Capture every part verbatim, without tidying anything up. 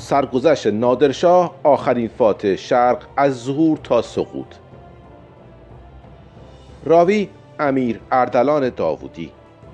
سرگذشت نادرشاه، آخرین فاتح شرق از ظهور تا سقوط. راوی امیر اردلان داوودی.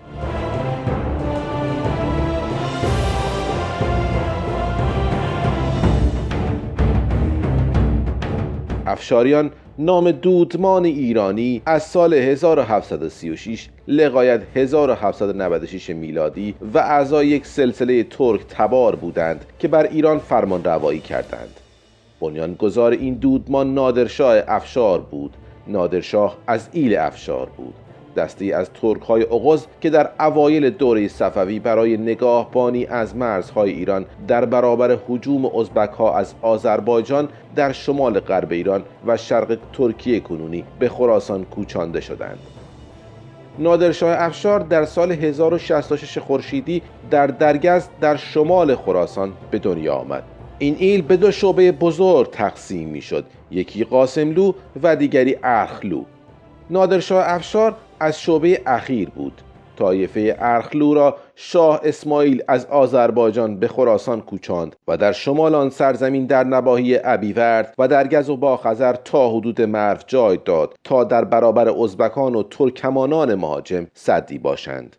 افشاریان نام دودمان ایرانی از سال هزار و هفتصد و سی و شش لغایت هزار و هفتصد و نود و شش میلادی و اعضای یک سلسله ترک تبار بودند که بر ایران فرمان روایی کردند. بنیانگذار این دودمان نادرشاه افشار بود. نادرشاه از ایل افشار بود، دستی از ترک‌های اغوز که در اوایل دوره صفوی برای نگاهبانی از مرزهای ایران در برابر هجوم ازبک‌ها از آذربایجان در شمال غرب ایران و شرق ترکیه کنونی به خراسان کوچانده شدند. نادرشاه افشار در سال هزار و شصت و شش خورشیدی در درگز در شمال خراسان به دنیا آمد. این ایل به دو شعبه بزرگ تقسیم می‌شد، یکی قاسملو و دیگری ارخلو. نادرشاه افشار از شعبه اخیر بود. طایفه ارخلو را شاه اسماعیل از آذربایجان به خراسان کوچاند و در شمال آن سرزمین در نواحی ابیورد و درگز و باخزر تا حدود مرو جای داد تا در برابر ازبکان و ترکمانان مهاجم سدی باشند.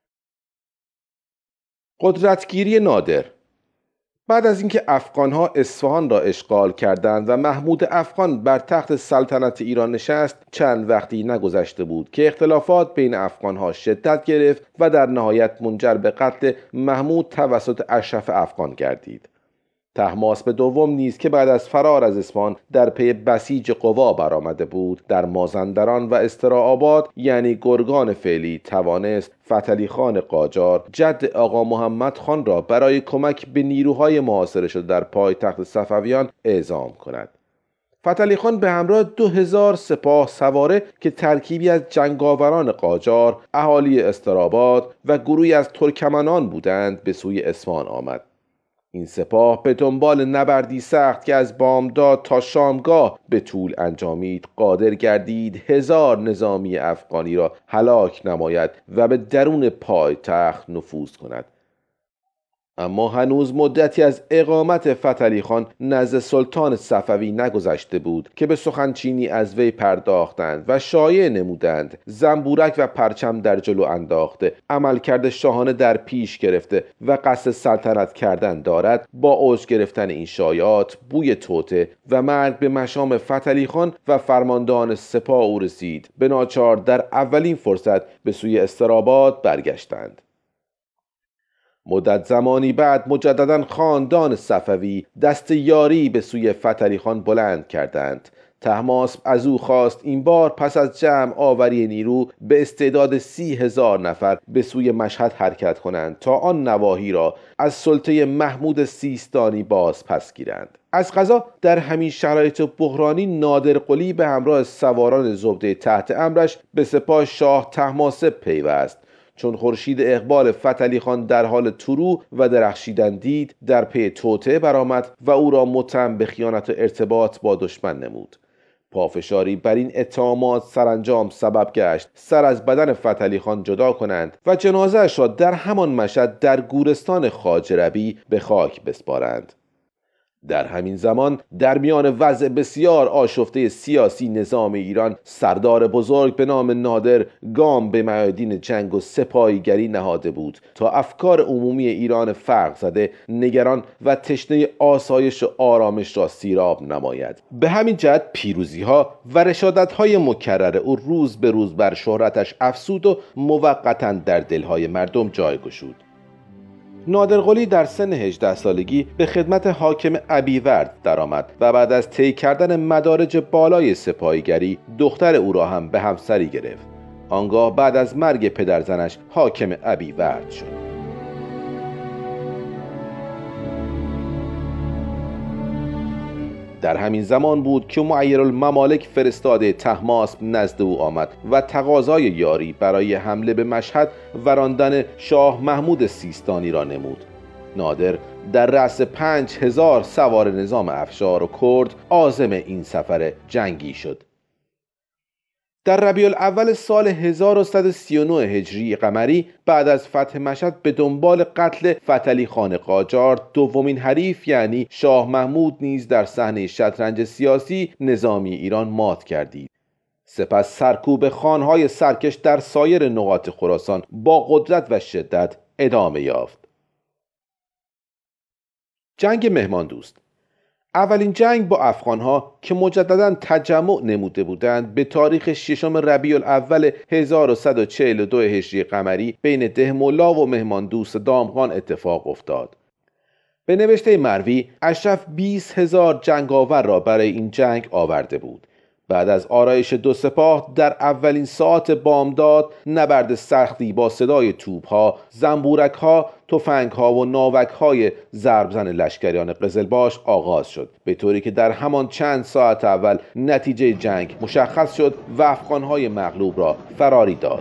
قدرتگیری نادر. بعد از اینکه افغان‌ها اصفهان را اشغال کردند و محمود افغان بر تخت سلطنت ایران نشست، چند وقتی نگذشته بود که اختلافات بین افغان‌ها شدت گرفت و در نهایت منجر به قتل محمود توسط اشرف افغان گردید. طهماسب دوم نیز که بعد از فرار از اصفهان در پی بسیج قوا برآمده بود، در مازندران و استراآباد یعنی گرگان فعلی توانست فتحعلی خان قاجار جد آقا محمد خان را برای کمک به نیروهای محاصره شده در پایتخت صفویان اعزام کند. فتحعلی خان به همراه دو هزار سپاه سواره که ترکیبی از جنگاوران قاجار، اهالی استراباد و گروهی از ترکمنان بودند به سوی اصفهان آمد. این سپاه به دنبال نبردی سخت که از بامداد تا شامگاه به طول انجامید قادر گردید هزار نظامی افغانی را هلاک نماید و به درون پایتخت نفوذ کند. اما هنوز مدتی از اقامت فتحعلی خان نزد سلطان صفوی نگذشته بود که به سخنچینی از وی پرداختند و شایعه نمودند زنبورک و پرچم در جلو انداخته، عملکرد شاهانه در پیش گرفته و قصد سلطنت کردن دارد. با اوج گرفتن این شایعات بوی توطئه و مرگ به مشام فتحعلی خان و فرماندهان سپاه او رسید. به ناچار در اولین فرصت به سوی استراباد برگشتند. مدت زمانی بعد مجددا خاندان صفوی دست یاری به سوی فتحعلی خان بلند کردند. طهماسب از او خواست این بار پس از جمع آوری نیرو به استعداد سی هزار نفر به سوی مشهد حرکت کنند تا آن نواحی را از سلطه محمود سیستانی باز پس گیرند. از قضا در همین شرایط بحرانی نادرقلی به همراه سواران زبده تحت امرش به سپاه شاه طهماسب پیوست. چون خورشید اقبال فتحعلی خان در حال طلوع و درخشیدن دید، در پی توطئه برآمد و او را متهم به خیانت و ارتباط با دشمن نمود. پافشاری بر این اتهامات سرانجام سبب گشت سر از بدن فتحعلی خان جدا کنند و جنازه‌اش را در همان مشهد در گورستان خواجه ربیع به خاک بسپارند. در همین زمان در میان وضع بسیار آشفته سیاسی نظام ایران، سردار بزرگ به نام نادر گام به میادین جنگ و سپاهیگری نهاده بود تا افکار عمومی ایران فرق زده، نگران و تشنه آسایش و آرامش را سیراب نماید. به همین جهت پیروزی‌ها و رشادت‌های مکرر او روز به روز بر شهرتش افزود و موقتاً در دل‌های مردم جای گشود. نادرقلی در سن هجده سالگی به خدمت حاکم ابیورد درآمد و بعد از طی کردن مدارج بالای سپاهیگری دختر او را هم به همسری گرفت. آنگاه بعد از مرگ پدرزنش حاکم ابیورد شد. در همین زمان بود که معیرالممالک فرستاده طهماسب نزد او آمد و تقاضای یاری برای حمله به مشهد و راندن شاه محمود سیستانی را نمود. نادر در رأس پنج هزار سوار نظام افشار و کرد عازم این سفر جنگی شد. در ربیع الاول سال هزار و صد و سی و نه هجری قمری بعد از فتح مشهد به دنبال قتل فتحعلی خان قاجار دومین حریف یعنی شاه محمود نیز در صحنه شطرنج سیاسی نظامی ایران مات کردید. سپس سرکوب خانهای سرکش در سایر نقاط خراسان با قدرت و شدت ادامه یافت. جنگ مهمان دوست. اولین جنگ با افغانها که مجددا تجمع نموده بودند به تاریخ ششم ربیع الاول هزار و صد و چهل و دو هجری قمری بین دهملا و مهمان دوست دامغان اتفاق افتاد. به نوشته مروی اشرف بیست هزار جنگاور را برای این جنگ آورده بود. بعد از آرایش دو سپاه در اولین ساعت بامداد نبرد سختی با صدای توپ‌ها، زنبورک‌ها، تفنگ‌ها و ناوک‌های ضربزن لشکریان قزلباش آغاز شد، به طوری که در همان چند ساعت اول نتیجه جنگ مشخص شد و افغان‌های مغلوب را فراری داد.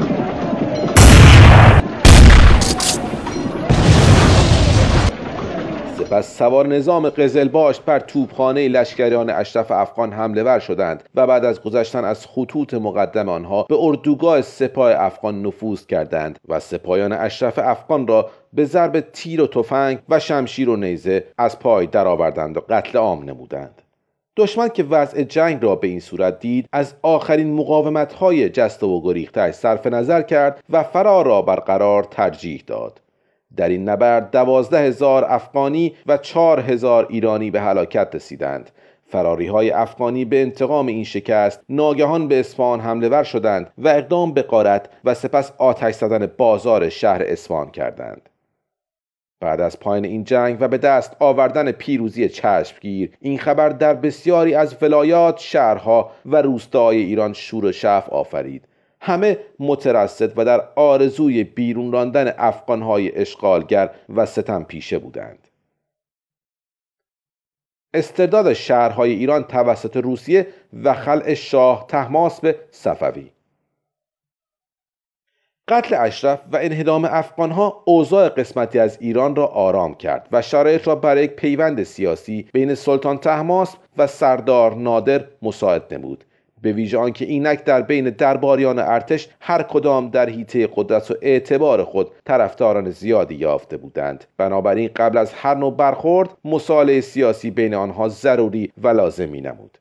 پس سوار نظام قزلباش بر توپخانه لشکریان اشرف افغان حمله ور شدند و بعد از گذشتن از خطوط مقدم آنها به اردوگاه سپاه افغان نفوذ کردند و سپاهیان اشرف افغان را به ضرب تیر و تفنگ و شمشیر و نیزه از پای درآوردند و قتل عام نمودند. دشمن که وضع جنگ را به این صورت دید از آخرین مقاومت‌های جست و گریختش صرف نظر کرد و فرار را برقرار ترجیح داد. در این نبرد دوازده هزار افغانی و چهار هزار ایرانی به هلاکت رسیدند. فراری های افغانی به انتقام این شکست ناگهان به اصفهان حمله ور شدند و اقدام به غارت و سپس آتش زدن بازار شهر اصفهان کردند. بعد از پایان این جنگ و به دست آوردن پیروزی چشمگیر، این خبر در بسیاری از ولایات، شهرها و روستاهای ایران شور و شعف آفرید. همه مترصد و در آرزوی بیرون راندن افغانهای اشغالگر و ستم پیشه بودند. استرداد شهرهای ایران توسط روسیه و خلع شاه طهماسب صفوی. قتل اشرف و انهدام افغانها اوضاع قسمتی از ایران را آرام کرد و شرایط را برای یک پیوند سیاسی بین سلطان طهماسب و سردار نادر مساعد نمود، به ویژه آنکه اینک در بین درباریان ارتش هر کدام در حیطه قدرت و اعتبار خود طرفداران زیادی یافته بودند. بنابراین قبل از هر نوع برخورد مصالحه سیاسی بین آنها ضروری و لازمی نمود.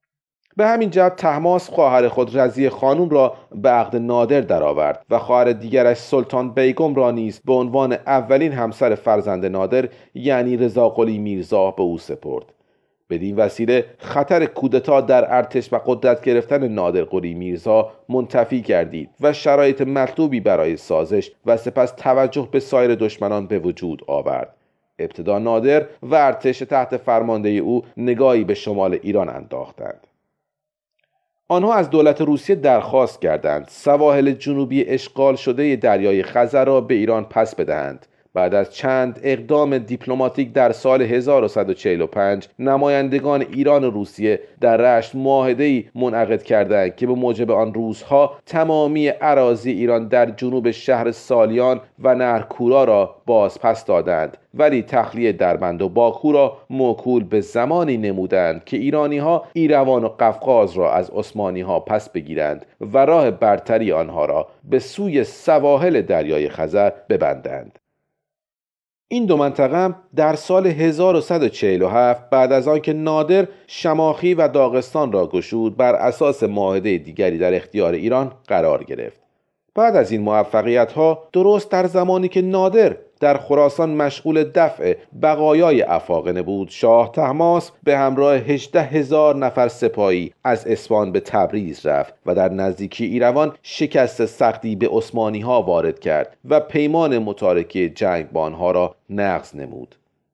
به همین جهت طهماسب خواهر خود رضیه خانم را به عقد نادر درآورد و خواهر دیگرش سلطان بیگم را نیز به عنوان اولین همسر فرزند نادر یعنی رضاقلی میرزا به او سپرد. بدین وسیله خطر کودتا در ارتش و قدرت گرفتن نادرقلی میرزا منتفی گردید و شرایط مطلوبی برای سازش و سپس توجه به سایر دشمنان به وجود آورد. ابتدا نادر و ارتش تحت فرمانده او نگاهی به شمال ایران انداختند. آنها از دولت روسیه درخواست کردند سواحل جنوبی اشغال شده دریای خزر را به ایران پس بدهند. بعد از چند اقدام دیپلماتیک در سال هزار و صد و چهل و پنج نمایندگان ایران و روسیه در رشت معاهده‌ای منعقد کردند که به موجب آن روس‌ها تمامی اراضی ایران در جنوب شهر سالیان و نهر کورا را باز پس دادند، ولی تخلیه دربند و باکو را موکول به زمانی نمودند که ایرانی‌ها ایروان و قفقاز را از عثمانی‌ها پس بگیرند و راه برتری آنها را به سوی سواحل دریای خزر ببندند. این دو منطقه در سال هزار و صد و چهل و هفت بعد از آنکه نادر شماخی و داغستان را گشود بر اساس معاهده دیگری در اختیار ایران قرار گرفت. بعد از این موفقیت‌ها درست در زمانی که نادر در خراسان مشغول دفع بقایای افاقنه بود، شاه طهماسب به همراه هجده هزار نفر سپاهی از اصفهان به تبریز رفت و در نزدیکی ایروان شکست سختی به عثمانی‌ها وارد کرد و پیمان متارکه جنگ با آنها را نقض نمود.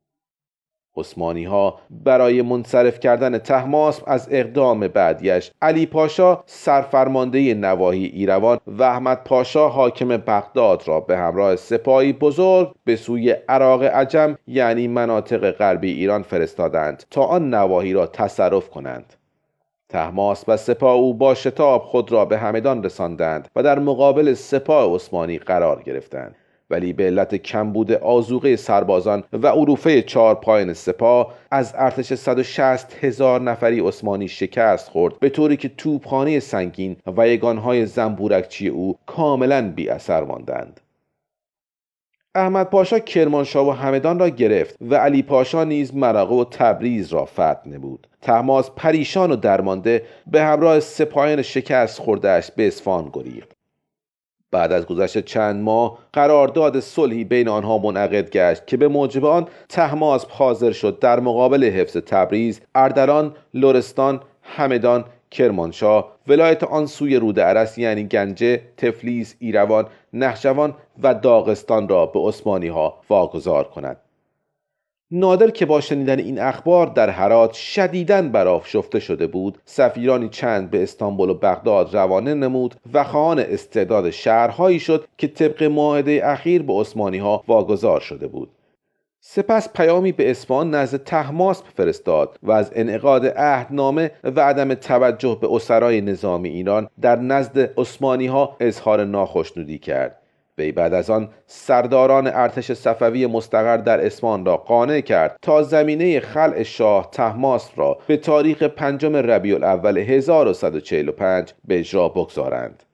عثمانی‌ها برای منصرف کردن طهماسب از اقدام بعدیش علی پاشا سرفرمانده نواحی ایروان و احمد پاشا حاکم بغداد را به همراه سپاهی بزرگ به سوی عراق عجم یعنی مناطق غربی ایران فرستادند تا آن نواحی را تصرف کنند. طهماسب و سپاه او با شتاب خود را به همدان رساندند و در مقابل سپاه عثمانی قرار گرفتند. ولی به علت کمبود آذوقه سربازان و علوفه چهار پایان سپاه از ارتش صد و شصت هزار نفری عثمانی شکست خورد، به طوری که توپخانه سنگین و یگانهای زنبورکچی او کاملا بی اثر ماندند. احمد پاشا کرمانشاه و همدان را گرفت و علی پاشا نیز مرغه و تبریز را فتح نمود. طهماسب پریشان و درمانده به همراه سپاهیان شکست خورده‌اش به اصفهان گریخت. بعد از گذشت چند ماه قرارداد صلحی بین آنها منعقد گشت که به موجب آن طهماسب حاضر شد در مقابل حفظ تبریز، اردلان، لرستان، همدان، کرمانشاه، ولایت آن سوی رود ارس یعنی گنجه، تفلیس، ایروان، نخجوان و داغستان را به عثمانی ها واگذار کند. نادر که با شنیدن این اخبار در هرات شدیداً برآشفته شده بود، سفیرانی چند به استانبول و بغداد روانه نمود و خواهان استعداد شهرهایی شد که طبق معاهده اخیر به عثمانی ها واگذار شده بود. سپس پیامی به اصفهان نزد طهماسب فرستاد و از انعقاد عهدنامه و عدم توجه به اسرای نظامی ایران در نزد عثمانی ها اظهار ناخشنودی کرد. وی بعد از آن سرداران ارتش صفوی مستقر در اصفهان را قانع کرد تا زمینه خلع شاه طهماسب را به تاریخ پنجم ربیع الاول هزار و صد و چهل و پنج به اجرا بگذارند.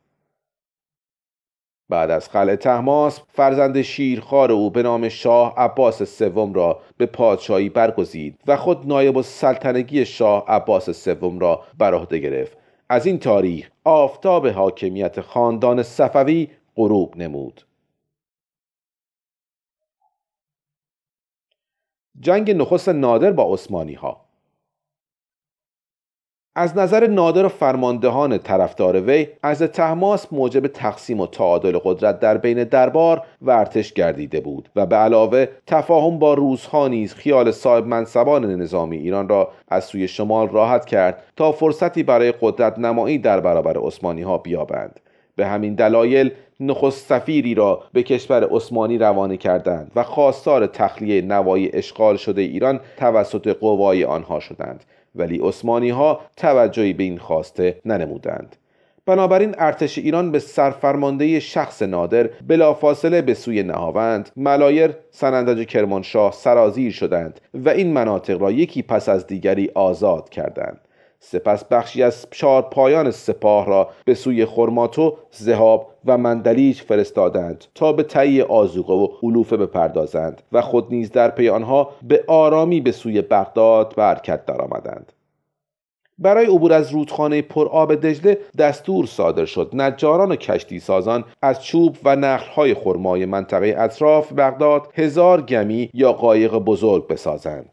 بعد از خلع طهماسب، فرزند شیرخوار او به نام شاه عباس سوم را به پادشاهی برگزید و خود نایب السلطنگی شاه عباس سوم را بر عهده گرفت. از این تاریخ آفتاب حاکمیت خاندان صفوی غروب نمود. جنگ نخست نادر با عثمانی ها. از نظر نادر و فرماندهان طرفدار وی، از طهماسب موجب تقسیم و تعادل قدرت در بین دربار و ارتش گردیده بود و به علاوه تفاهم با روس‌ها نیز خیال صاحب منصبان نظامی ایران را از سوی شمال راحت کرد تا فرصتی برای قدرت نمایی در برابر عثمانی ها بیابند. به همین دلایل نخست سفیری را به کشور عثمانی روانه کردند و خواستار تخلیه نواحی اشغال شده ایران توسط قوای آنها شدند، ولی عثمانی ها توجهی به این خواسته ننمودند. بنابراین ارتش ایران به سرفرماندهی شخص نادر بلافاصله به سوی نهاوند، ملایر، سنندج و کرمانشاه سرازیر شدند و این مناطق را یکی پس از دیگری آزاد کردند. سپس بخشی از چهار پایان سپاه را به سوی خرماتو، ذهاب و مندلیج فرستادند تا به تهیه آذوقه و علوفه بپردازند و خود نیز در پی آنها به آرامی به سوی بغداد به حرکت درآمدند. برای عبور از رودخانه پرآب دجله دستور صادر شد نجاران و کشتی سازان از چوب و نخل‌های خرمای منطقه اطراف بغداد هزار گمی یا قایق بزرگ بسازند.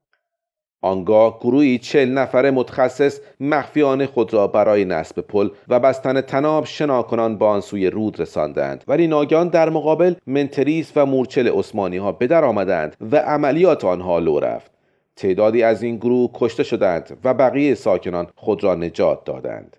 آنگاه گروهی چهل نفره متخصص مخفیانه خود را برای نصب پل و بستن طناب شناکنان با آن سوی رود رساندند، ولی ناگهان در مقابل منتریس و مورچل عثمانی ها بدر آمدند و عملیات آنها لو رفت. تعدادی از این گروه کشته شدند و بقیه ساکنان خود را نجات دادند.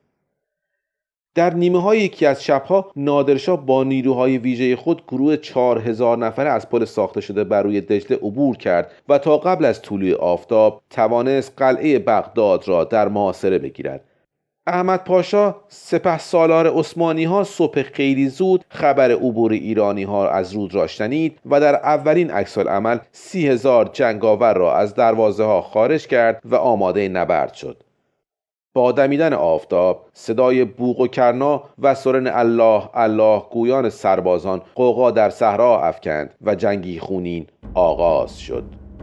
در نیمه های یکی از شبها نادرشاه با نیروهای ویژه خود گروه چهار هزار نفره از پل ساخته شده بر روی دجله عبور کرد و تا قبل از طلوع آفتاب توانست قلعه بغداد را در محاصره بگیرد. احمد پاشا سپهسالار عثمانی ها صبح خیلی زود خبر عبور ایرانی ها از رود را شنید و در اولین عکس‌العمل سی هزار جنگاور را از دروازه ها خارج کرد و آماده نبرد شد. با دمیدن آفتاب صدای بوق و کرنا و سرن الله الله گویان سربازان غوغا در صحرا افکند و جنگی خونین آغاز شد.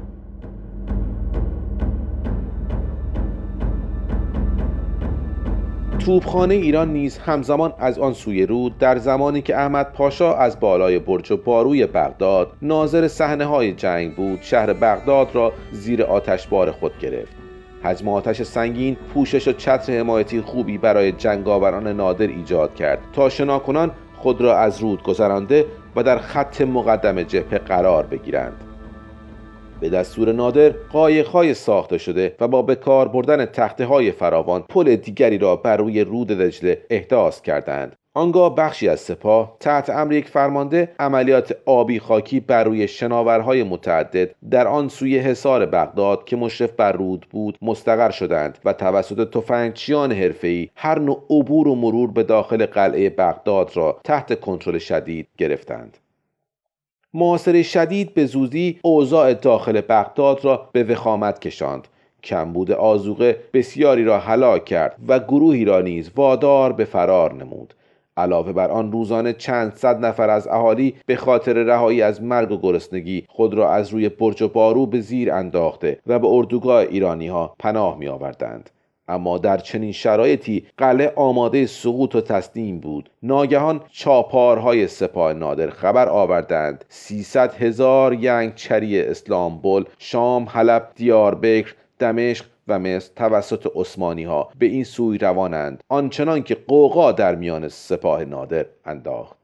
توپخانه ایران نیز همزمان از آن سوی رود در زمانی که احمد پاشا از بالای برج و باروی بغداد ناظر صحنه‌های جنگ بود، شهر بغداد را زیر آتشبار خود گرفت. حجم آتش سنگین پوشش و چتر حمایتی خوبی برای جنگاوران نادر ایجاد کرد تا شناکنان خود را از رود گذرانده و در خط مقدم جبهه قرار بگیرند. به دستور نادر قایق‌های ساخته شده و با به کار بردن تخته‌های فراوان پل دیگری را بر روی رود دجله احداث کردند. آنگاه بخشی از سپاه تحت امر یک فرمانده عملیات آبی خاکی بر روی شناورهای متعدد در آن سوی حصار بغداد که مشرف بر رود بود مستقر شدند و توسط تفنگچیان حرفه‌ای هر نوع عبور و مرور به داخل قلعه بغداد را تحت کنترل شدید گرفتند. محاصره شدید به زودی اوضاع داخل بغداد را به وخامت کشاند. کمبود آذوقه بسیاری را هلاک کرد و گروهی را نیز وادار به فرار نمود. علاوه بر آن روزانه چند صد نفر از اهالی به خاطر رهایی از مرگ و گرسنگی خود را از روی برج و بارو به زیر انداخته و به اردوگاه ایرانی ها پناه می آوردند. اما در چنین شرایطی قلعه آماده سقوط و تسلیم بود. ناگهان چاپارهای سپاه نادر خبر آوردند سیصد هزار ینگچری اسلامبول، شام، حلب، دیاربکر، دمشق و مصر توسط عثمانی ها به این سوی روانند، آنچنان که غوغا در میان سپاه نادر انداخت.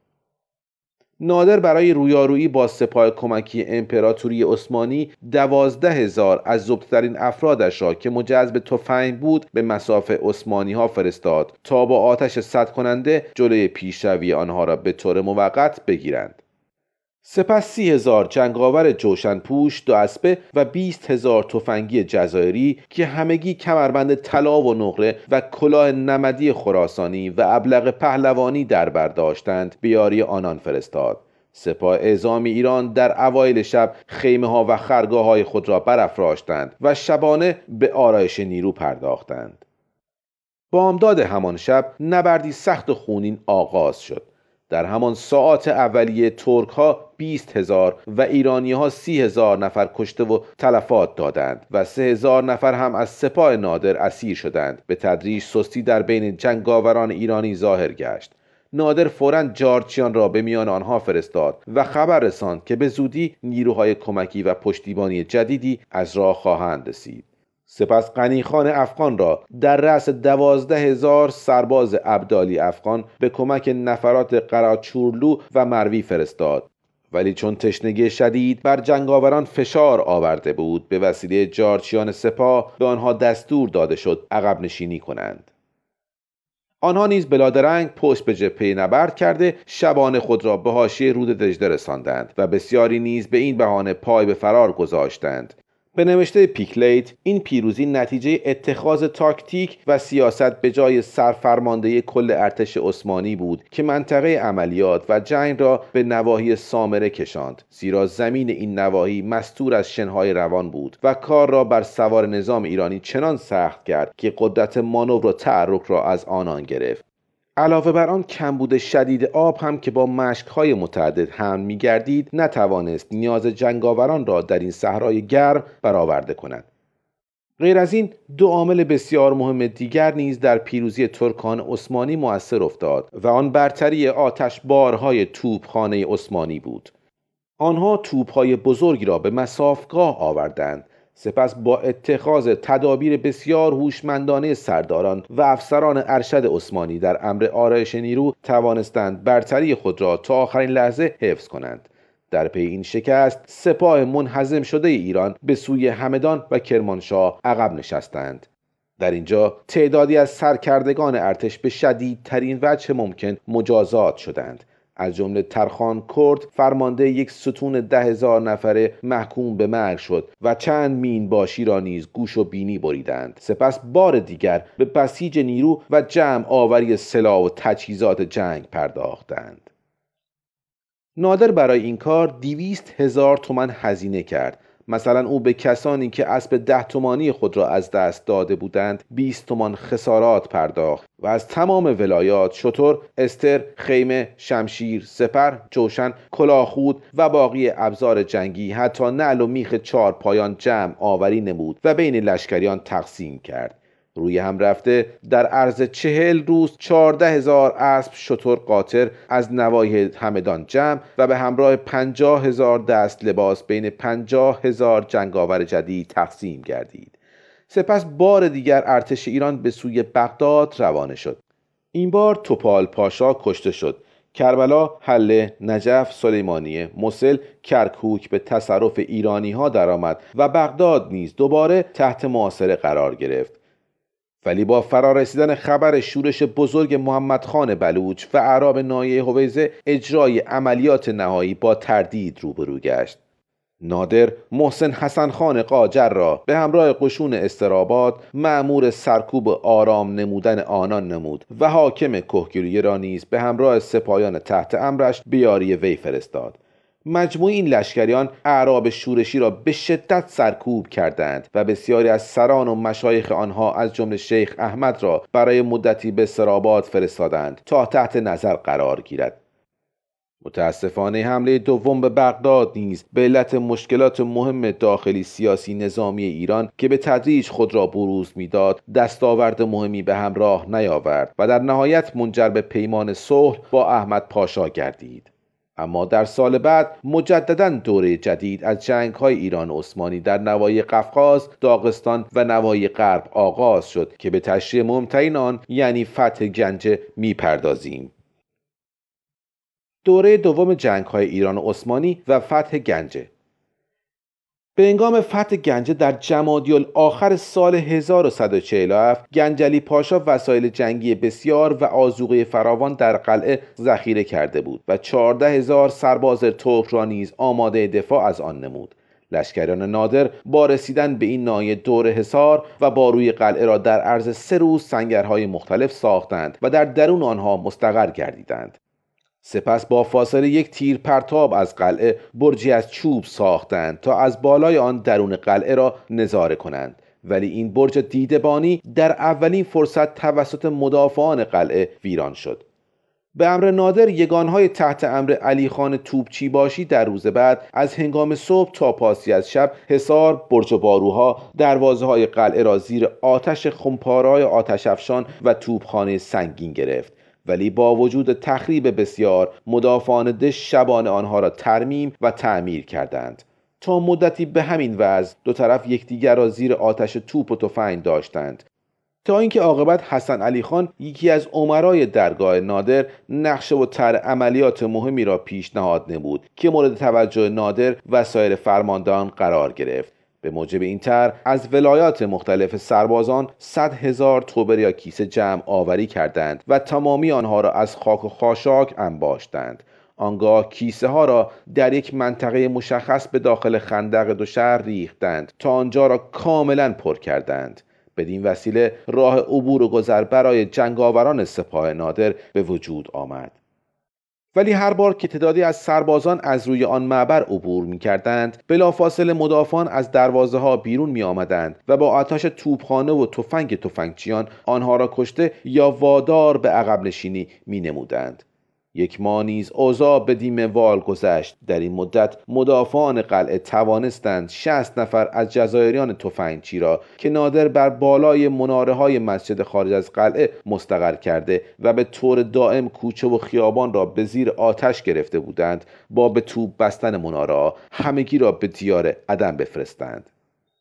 نادر برای رویارویی با سپاه کمکی امپراتوری عثمانی دوازده هزار از ضبط‌ترین افرادش را که مجهز تفنگ بود به مصاف عثمانی ها فرستاد تا با آتش سد کننده جلوی پیشروی آنها را به طور موقت بگیرند. سپس سی هزار جنگاور جوشن پوش، دو اسبه و بیست هزار تفنگی جزایری که همگی کمربند طلا و نقره و کلاه نمدی خراسانی و ابلق پهلوانی در بر داشتند به یاری آنان فرستاد. سپاه اعزامی ایران در اوایل شب خیمه ها و خرگاه های خود را برافراشتند و شبانه به آرایش نیرو پرداختند. بامداد همان شب نبردی سخت و خونین آغاز شد. در همان ساعات اولیه ترک ها بیست هزار و ایرانی ها سی هزار نفر کشته و تلفات دادند و سه هزار نفر هم از سپاه نادر اسیر شدند. به تدریج سستی در بین جنگاوران ایرانی ظاهر گشت. نادر فوراً جارچیان را به میان آنها فرستاد و خبر رساند که به زودی نیروهای کمکی و پشتیبانی جدیدی از راه خواهند رسید. سپس غنیخان افغان را در رأس دوازده هزار سرباز ابدالی افغان به کمک نفرات قراچورلو و مروی فرستاد، ولی چون تشنگی شدید بر جنگاوران فشار آورده بود به وسیله جارچیان سپاه به آنها دستور داده شد عقب نشینی کنند. آنها نیز بلادرنگ پشت به جبهه نبرد کرده شبانه خود را به حاشیه رود دجله رساندند و بسیاری نیز به این بهانه پای به فرار گذاشتند. به نوشته پیکلیت این پیروزی نتیجه اتخاذ تاکتیک و سیاست به جای سرفرماندهی کل ارتش عثمانی بود که منطقه عملیات و جنگ را به نواحی سامره کشاند، زیرا زمین این نواحی مستور از شنهای روان بود و کار را بر سوار نظام ایرانی چنان سخت کرد که قدرت مانور و تحرک را از آنان گرفت. علاوه بر آن کمبود شدید آب هم که با مشک‌های متعدد حمل می‌گردید نتوانست نیاز جنگاوران را در این صحرای گرم برآورده کند. غیر از این دو عامل بسیار مهم دیگر نیز در پیروزی ترکان عثمانی مؤثر افتاد و آن برتری آتش بارهای توپخانه عثمانی بود. آنها توپ‌های بزرگی را به مصافگاه آوردند. سپس با اتخاذ تدابیر بسیار هوشمندانه سرداران و افسران ارشد عثمانی در امر آرایش نیرو توانستند برتری خود را تا آخرین لحظه حفظ کنند. در پی این شکست سپاه منهزم شده ایران به سوی همدان و کرمانشاه عقب نشستند. در اینجا تعدادی از سرکردگان ارتش به شدیدترین وجه ممکن مجازات شدند. از جمله ترخان کرد فرمانده یک ستون ده هزار نفره محکوم به مرگ شد و چند مین باشی را نیز گوش و بینی بریدند. سپس بار دیگر به بسیج نیرو و جمع آوری سلاح و تجهیزات جنگ پرداختند. نادر برای این کار دویست هزار تومان هزینه کرد. مثلا او به کسانی که اسب ده تومانی خود را از دست داده بودند بیست تومان خسارات پرداخت و از تمام ولایات شتر، استر، خیمه، شمشیر، سپر، جوشن، کلاهخود و باقی ابزار جنگی حتی نعل و میخ چهار پایان جمع آوری نمود و بین لشکریان تقسیم کرد. روی هم رفته در عرض چهل روز چهارده هزار اسب شتر قاطر از نواحی همدان جمع و به همراه پنجاه هزار دست لباس بین پنجاه هزار جنگاور جدید تقسیم گردید. سپس بار دیگر ارتش ایران به سوی بغداد روانه شد. این بار توپال پاشا کشته شد. کربلا، حله، نجف، سلیمانیه، موصل، کرکوک به تصرف ایرانی ها درآمد و بغداد نیز دوباره تحت محاصره قرار گرفت. ولی با فرارسیدن خبر شورش بزرگ محمد خان بلوچ و اعراب ناحیه حویزه اجرای عملیات نهایی با تردید روبرو گشت. نادر محسن حسن خان قاجر را به همراه قشون استراباد مأمور سرکوب آرام نمودن آنان نمود و حاکم کهگیلویه را نیز به همراه سپاهیان تحت امرش به یاری وی فرستاد. مجموع این لشکریان اعراب شورشی را به شدت سرکوب کردند و بسیاری از سران و مشایخ آنها از جمله شیخ احمد را برای مدتی به سراباد فرستادند تا تحت نظر قرار گیرد. متاسفانه حمله دوم به بغداد نیز به علت مشکلات مهم داخلی سیاسی نظامی ایران که به تدریج خود را بروز میداد دستاورد مهمی به همراه نیاورد و در نهایت منجر به پیمان صلح با احمد پاشا گردید. اما در سال بعد مجدداً دوره جدید از جنگ‌های ایران عثمانی در نواحی قفقاز، داغستان و نواحی غرب آغاز شد که به تشریح مهمترین آن یعنی فتح گنجه می‌پردازیم. دوره دوم جنگ‌های ایران عثمانی و فتح گنجه. به هنگام فتح گنجه در جمادی الاخر سال هزار و صد و چهل و هفت گنجلی پاشا وسایل جنگی بسیار و آذوقه فراوان در قلعه ذخیره کرده بود و چهارده هزار سرباز ترک را نیز آماده دفاع از آن نمود. لشکریان نادر با رسیدن به این ناحیه دور حصار و باروی قلعه را در عرض سه روز سنگرهای مختلف ساختند و در درون آنها مستقر گردیدند. سپس با فاصله یک تیر پرتاب از قلعه برجی از چوب ساختند تا از بالای آن درون قلعه را نظاره کنند، ولی این برج دیدبانی در اولین فرصت توسط مدافعان قلعه ویران شد. به امر نادر یگانهای تحت امر علی خان توپچی باشی در روز بعد از هنگام صبح تا پاسی از شب حصار، برج و باروها، دروازه های قلعه را زیر آتش خمپاره‌های آتش افشان و توپخانه سنگین گرفت، ولی با وجود تخریب بسیار مدافعان دژ شبانه آنها را ترمیم و تعمیر کردند. تا مدتی به همین وضع دو طرف یکدیگر را زیر آتش توپ و تفنگ داشتند تا اینکه عاقبت حسن علی خان یکی از امرای درگاه نادر نقشه و طرح عملیات مهمی را پیشنهاد نمود که مورد توجه نادر و سایر فرماندهان قرار گرفت. به موجب این طرح از ولایات مختلف سربازان صد هزار توبر یا کیسه جمع آوری کردند و تمامی آنها را از خاک و خاشاک انباشتند. آنگاه کیسه ها را در یک منطقه مشخص به داخل خندق دو شهر ریختند تا آنجا را کاملا پر کردند. بدین وسیله راه عبور و گذر برای جنگاوران سپاه نادر به وجود آمد. ولی هر بار که تعدادی از سربازان از روی آن معبر عبور می‌کردند، بلافاصله مدافعان از دروازه ها بیرون می آمدند و با آتش توپخانه و تفنگ تفنگچیان آنها را کشته یا وادار به عقب نشینی می نمودند. یک ماه نیز اوضاع به دیم وال گذشت. در این مدت مدافعان قلعه توانستند شصت نفر از جزایریان تفنگچی را که نادر بر بالای مناره های مسجد خارج از قلعه مستقر کرده و به طور دائم کوچه و خیابان را به زیر آتش گرفته بودند با به توپ بستن مناره همگی را به دیار عدن بفرستند.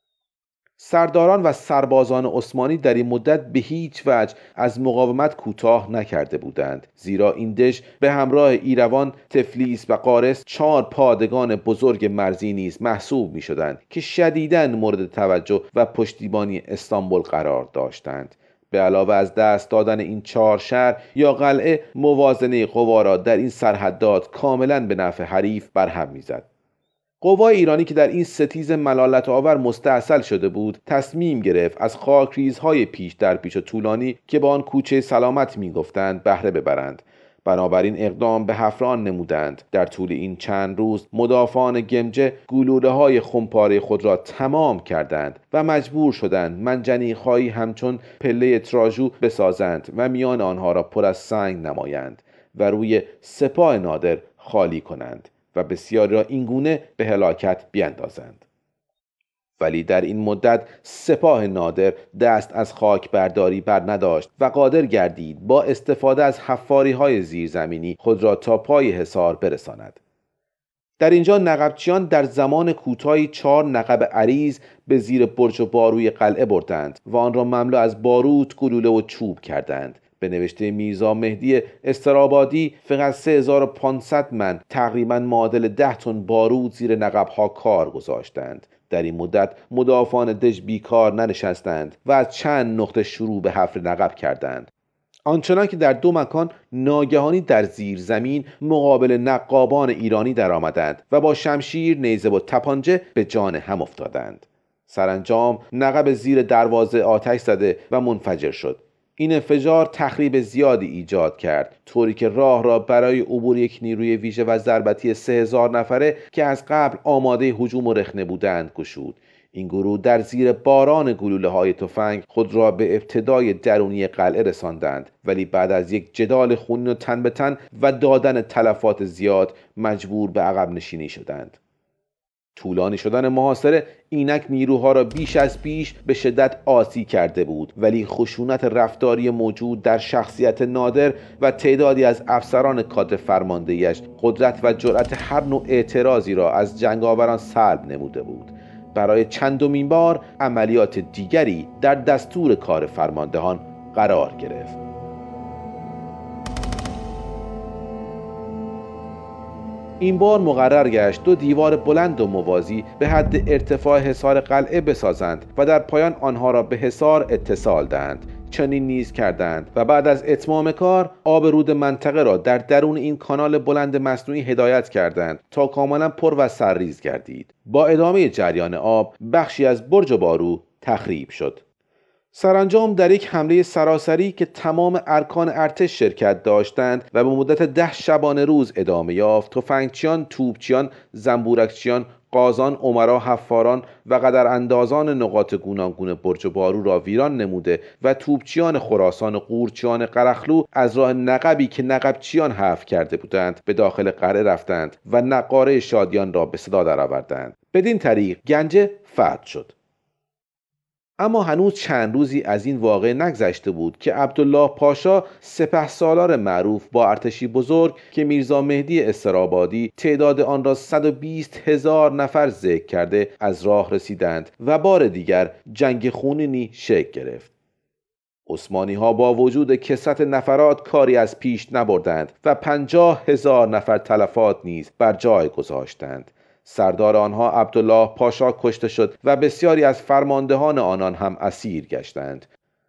سرداران و سربازان عثمانی در این مدت به هیچ وجه از مقاومت کوتاه نکرده بودند، زیرا این دژ به همراه ایروان، تفلیس و قارس چهار پادگان بزرگ مرزی نیز محسوب می شدند که شدیداً مورد توجه و پشتیبانی استانبول قرار داشتند. به علاوه از دست دادن این چهار شهر یا قلعه، موازنه قوا را در این سرحدات کاملاً به نفع حریف برهم می‌زد. قوای ایرانی که در این ستیز ملالت آور مستاصل شده بود تصمیم گرفت از خاکریزهای پیش در پیش و طولانی که با آن کوچه سلامت میگفتند بهره ببرند. بنابراین اقدام به حفران نمودند. در طول این چند روز مدافعان گمجه گلوله های خمپاره خود را تمام کردند و مجبور شدند منجنیق‌هایی همچون پله تراژو بسازند و میان آنها را پر از سنگ نمایند و روی سپاه نادر خالی کنند و بسیاری را اینگونه به هلاکت بیندازند. ولی در این مدت سپاه نادر دست از خاک برداری بر نداشت و قادر گردید با استفاده از حفاری های زیرزمینی خود را تا پای حصار برساند. در اینجا نقبچیان در زمان کوتاهی چهار نقب عریض به زیر برج و باروی قلعه بردند و آن را مملو از باروت، گلوله و چوب کردند. به نوشته میرزا مهدی استرابادی فقط سه هزار و پانصد من تقریباً معادل ده تن بارود زیر نقب‌ها کار گذاشتند. در این مدت مدافعان دژ بیکار ننشستند و از چند نقطه شروع به حفر نقب کردند، آنچنان که در دو مکان ناگهانی در زیر زمین مقابل نقابان ایرانی درآمدند و با شمشیر، نیزه و تپانچه به جان هم افتادند. سرانجام نقب زیر دروازه آتش زده و منفجر شد. این انفجار تخریب زیادی ایجاد کرد، طوری که راه را برای عبور یک نیروی ویژه و ضربتی سه هزار نفره که از قبل آماده هجوم و رخنه بودند گشود. این گروه در زیر باران گلوله های تفنگ خود را به ابتدای درونی قلعه رساندند، ولی بعد از یک جدال خونین و تن به تن و دادن تلفات زیاد مجبور به عقب نشینی شدند. طولانی شدن محاصره اینک نیروها را بیش از پیش به شدت عاصی کرده بود، ولی خشونت رفتاری موجود در شخصیت نادر و تعدادی از افسران کادر فرماندهیش قدرت و جرأت هر نوع اعتراضی را از جنگاوران سلب نموده بود. برای چندمین بار عملیات دیگری در دستور کار فرماندهان قرار گرفت. این بار مقرر گشت دو دیوار بلند و موازی به حد ارتفاع حصار قلعه بسازند و در پایان آنها را به حصار اتصال دهند. چنین نیز کردند و بعد از اتمام کار آب رود منطقه را در درون این کانال بلند مصنوعی هدایت کردند تا کاملا پر و سرریز گردید. با ادامه جریان آب بخشی از برج بارو تخریب شد. سرانجام در یک حمله سراسری که تمام ارکان ارتش شرکت داشتند و به مدت ده شبانه روز ادامه یافت، تفنگچیان، توپچیان، زنبورکچیان، قازان، امرا، حفاران و قدر اندازان نقاط گوناگون برج بارو را ویران نموده و توپچیان خراسان و قورچیان قرخلو از راه نقبی که نقبچیان حفر کرده بودند به داخل قلعه رفتند و نقاره شادیان را به صدا درآوردند. بدین طریق گنجه فتح شد. اما هنوز چند روزی از این واقعه نگذشته بود که عبدالله پاشا سپهسالار معروف با ارتشی بزرگ که میرزا مهدی استرابادی تعداد آن را صد و بیست هزار نفر ذکر کرده از راه رسیدند و بار دیگر جنگ خونینی شکل گرفت. عثمانی ها با وجود کثرت نفرات کاری از پیش نبردند و پنجاه هزار نفر تلفات نیز بر جای گذاشتند. سردار آنها عبدالله پاشا کشته شد و بسیاری از فرماندهان آنان هم اسیر گشتند.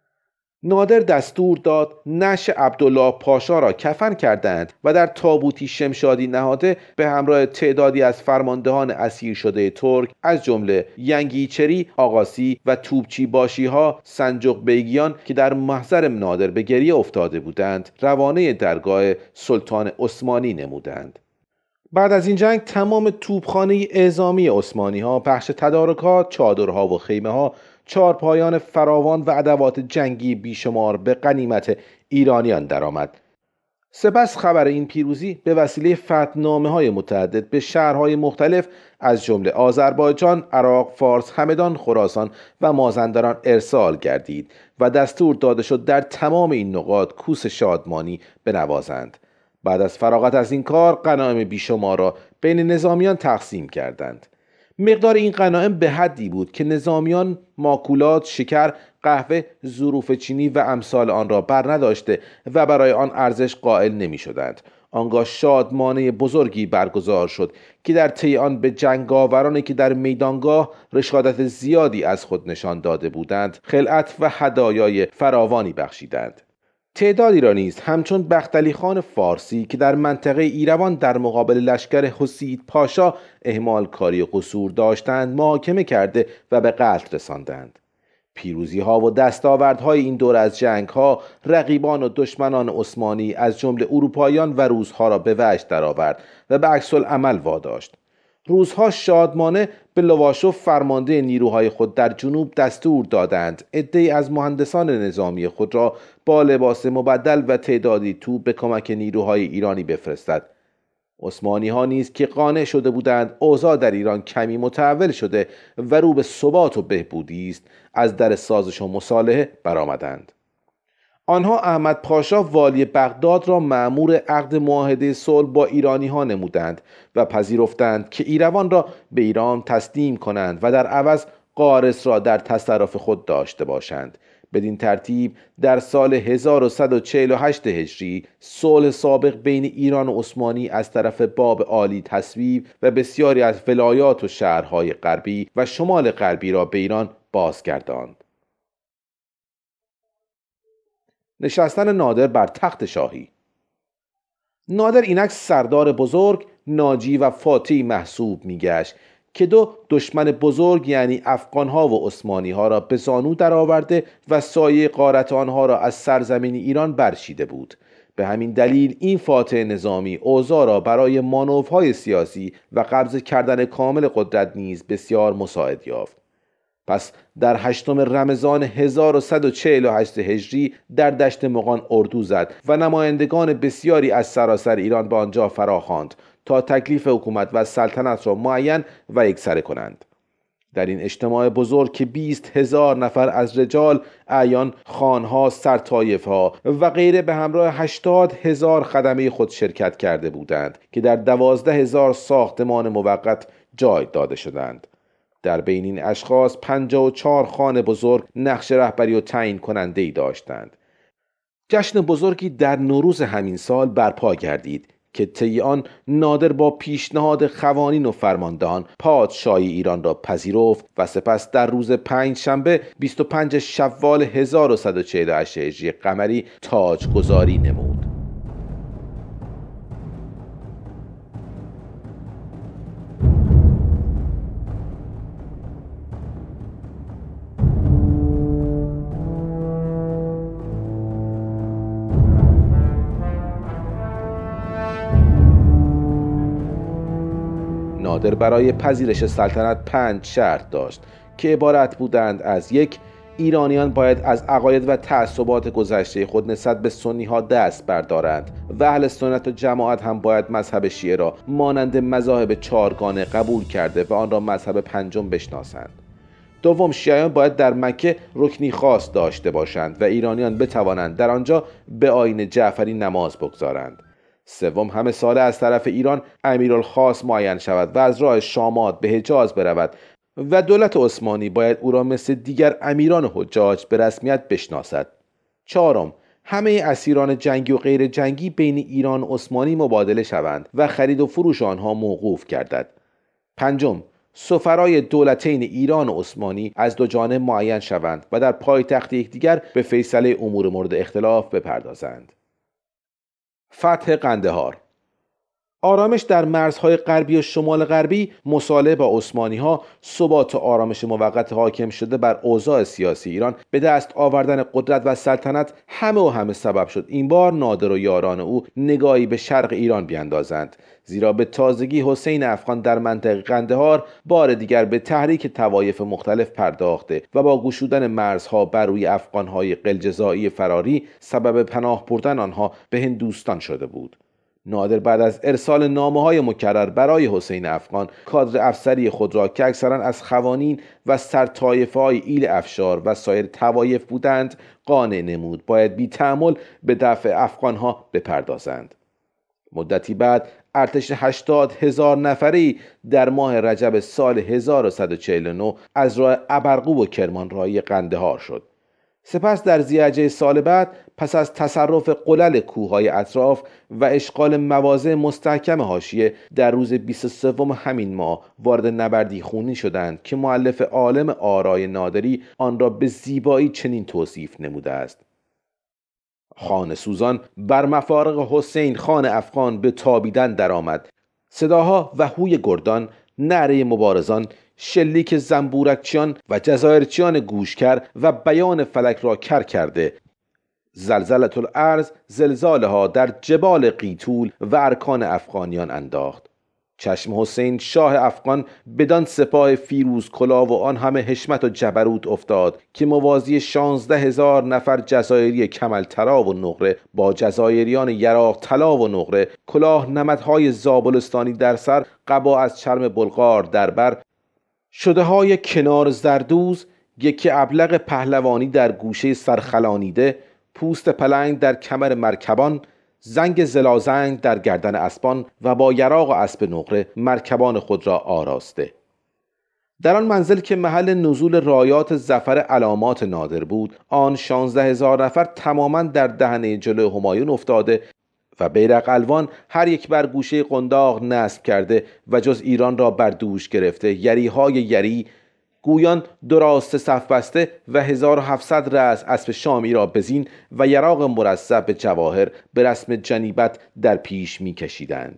نادر دستور داد نعش عبدالله پاشا را کفن کردند و در تابوتی شمشادی نهاده به همراه تعدادی از فرماندهان اسیر شده ترک از جمله ینگیچری، آقاسی و توپچی باشی ها سنجق بیگیان که در محضر نادر به گریه افتاده بودند روانه درگاه سلطان عثمانی نمودند. بعد از این جنگ تمام توپخانه اعزامی عثمانی ها، بخش تدارکات، چادرها و خیمه ها، چارپایان فراوان و ادوات جنگی بیشمار به غنیمت ایرانیان درآمد. سپس خبر این پیروزی به وسیله فتحنامه های متعدد به شهرهای مختلف از جمله آذربایجان، عراق، فارس، همدان، خراسان و مازندران ارسال گردید و دستور داده شد در تمام این نقاط کوس شادمانی بنوازند. بعد از فراغت از این کار غنایم بیشمار را بین نظامیان تقسیم کردند. مقدار این غنایم به حدی بود که نظامیان ماکولات، شکر، قهوه، ظروف چینی و امثال آن را بر نداشته و برای آن ارزش قائل نمی شدند. آنگاه شادمانه بزرگی برگزار شد که در طی آن به جنگاورانی که در میدانگاه رشادت زیادی از خود نشان داده بودند خلعت و هدایای فراوانی بخشیدند. تعدادی را نیز همچون بختعلی خان فارسی که در منطقه ایروان در مقابل لشکر حسید پاشا اهمال کاری قصور داشتند محاکمه کرده و به قتل رساندند. پیروزی ها و دستاوردهای این دور از جنگ ها رقیبان و دشمنان عثمانی از جمله اروپاییان و روسها را به وجد درآورد و به عکس العمل واداشت. روزها شادمانه به لواشوف فرمانده نیروهای خود در جنوب دستور دادند عده‌ای از مهندسان نظامی خود را با لباس مبدل و تعدادی توپ به کمک نیروهای ایرانی بفرستد. عثمانی ها نیز که قانع شده بودند اوضاع در ایران کمی متحول شده و رو به ثبات و بهبودی است، از در سازش و مصالحه برآمدند. آنها احمد پاشا والی بغداد را مأمور عقد معاهده صلح با ایرانی ها نمودند و پذیرفتند که ایروان را به ایران تسلیم کنند و در عوض قارس را در تصرف خود داشته باشند. بدین ترتیب در سال هزار و صد و چهل و هشت هجری صلح سابق بین ایران و عثمانی از طرف باب عالی تصویب و بسیاری از ولایات و شهرهای غربی و شمال غربی را به ایران بازگرداند. نشستن نادر بر تخت شاهی. نادر اینک سردار بزرگ، ناجی و فاتحی محسوب میگشت که دو دشمن بزرگ یعنی افغانها و عثمانیها را به زانو درآورده و سایه غارت آنها را از سرزمین ایران برچیده بود. به همین دلیل این فاتح نظامی اوضاع را برای مانورهای سیاسی و قبض کردن کامل قدرت نیز بسیار مساعد یافت. پس در هشتم رمضان هزار و صد و چهل و هشت هجری در دشت مغان اردو زد و نمایندگان بسیاری از سراسر ایران به آنجا فراخواند تا تکلیف حکومت و سلطنت را معین و یکسره کنند. در این اجتماع بزرگ که بیست هزار نفر از رجال، اعیان، خانها، سرطایفها و غیره به همراه هشتاد هزار خدمه خود شرکت کرده بودند که در دوازده هزار ساختمان موقت جای داده شدند. در بین این اشخاص پنجاه و چهار خان بزرگ نقش رهبری و تعیین کننده ای داشتند. جشن بزرگی در نوروز همین سال برپا گردید که طی آن نادر با پیشنهاد خوانین و فرماندهان پادشاهی ایران را پذیرفت و سپس در روز پنج شنبه بیست و پنج شوال هزار و صد و چهل و هشت هجری قمری تاجگذاری نمود. نادر برای پذیرش سلطنت پنج شرط داشت که عبارت بودند از یک، ایرانیان باید از عقاید و تعصبات گذشته خود نسبت به سنی ها دست بردارند و اهل سنت و جماعت هم باید مذهب شیعه را مانند مذاهب چهارگانه قبول کرده و آن را مذهب پنجم بشناسند. دوم، شیعیان باید در مکه رکنی خاص داشته باشند و ایرانیان بتوانند در آنجا به آیین جعفری نماز بگذارند. سوم، همه ساله از طرف ایران امیرالخاص معین شود و از راه شامات به حجاز برود و دولت عثمانی باید او را مثل دیگر امیران حجاج به رسمیت بشناسد. چهارم، همه اسیران جنگی و غیر جنگی بین ایران و عثمانی مبادله شوند و خرید و فروش آنها موقوف گردد. پنجم، سفرای دولتین ایران و عثمانی از دو جانب معین شوند و در پایتخت یکدیگر به فیصله امور مورد اختلاف بپردازند. فتح قندهار. آرامش در مرزهای غربی و شمال غربی مصالحه با عثمانی ها، ثبات و آرامش موقت حاکم شده بر اوضاع سیاسی ایران، به دست آوردن قدرت و سلطنت همه و همه سبب شد این بار نادر و یاران او نگاهی به شرق ایران بیاندازند، زیرا به تازگی حسین افغان در منطقه قندهار بار دیگر به تحریک طوایف مختلف پرداخته و با گشودن مرزها بر روی افغانهای قلجزایی فراری سبب پناه بردن آنها به هندوستان شده بود. نادر بعد از ارسال نامه‌های مکرر برای حسین افغان کادر افسری خود را که اکثرا از خوانین و سرطایفه‌های ایل افشار و سایر طوایف بودند قانع نمود باید بی تأمل به دفع افغانها بپردازند. مدتی بعد ارتش هشتاد هزار نفری در ماه رجب سال هزار و صد و چهل و نه از راه ابرقو و کرمانرایی قندهار شد. سپس در ذی‌حجه سال بعد پس از تصرف قلل کوههای اطراف و اشغال مواضع مستحکم حاشیه در روز بیست و سوم همین ماه وارد نبردی خونین شدند که مؤلف عالم آرای نادری آن را به زیبایی چنین توصیف نموده است: خانه سوزان بر مفارق حسین خان افغان به تابیدن درآمد، صداها و هوی گردان، نعره مبارزان، شلیک زنبورکچیان و جزایرچیان گوشکر و بیان فلک را کر کرده، زلزلة الارض زلزالها در جبال قیتول و ارکان افغانیان انداخت. چشم حسین شاه افغان بدان سپاه فیروز کلاه و آن همه حشمت و جبروت افتاد که موازی شانزده هزار نفر جزایری کمل طلا و نقره با جزایریان یراق طلا و نقره، کلاه نمدهای زابلستانی در سر، قبا از چرم بلغار در بر، شده های کنار زردوز، یکی ابلق پهلوانی در گوشه سرخلانیده، پوست پلنگ در کمر مرکبان، زنگ زلازنگ در گردن اسبان و با یراق و اسب نقره مرکبان خود را آراسته. در آن منزل که محل نزول رایات ظفر علامات نادر بود، آن شانزده هزار نفر تماما در دهنه جلو همایون افتاده و بیرق الوان هر یک بر گوشه قنداق نصب کرده و جز ایران را بر دوش گرفته، یری های یری، گویان دراسته صف بسته و هزار و هفتصد رأس اسب شامی را بزین و یراق مرصع به جواهر به رسم جنیبت در پیش می کشیدند.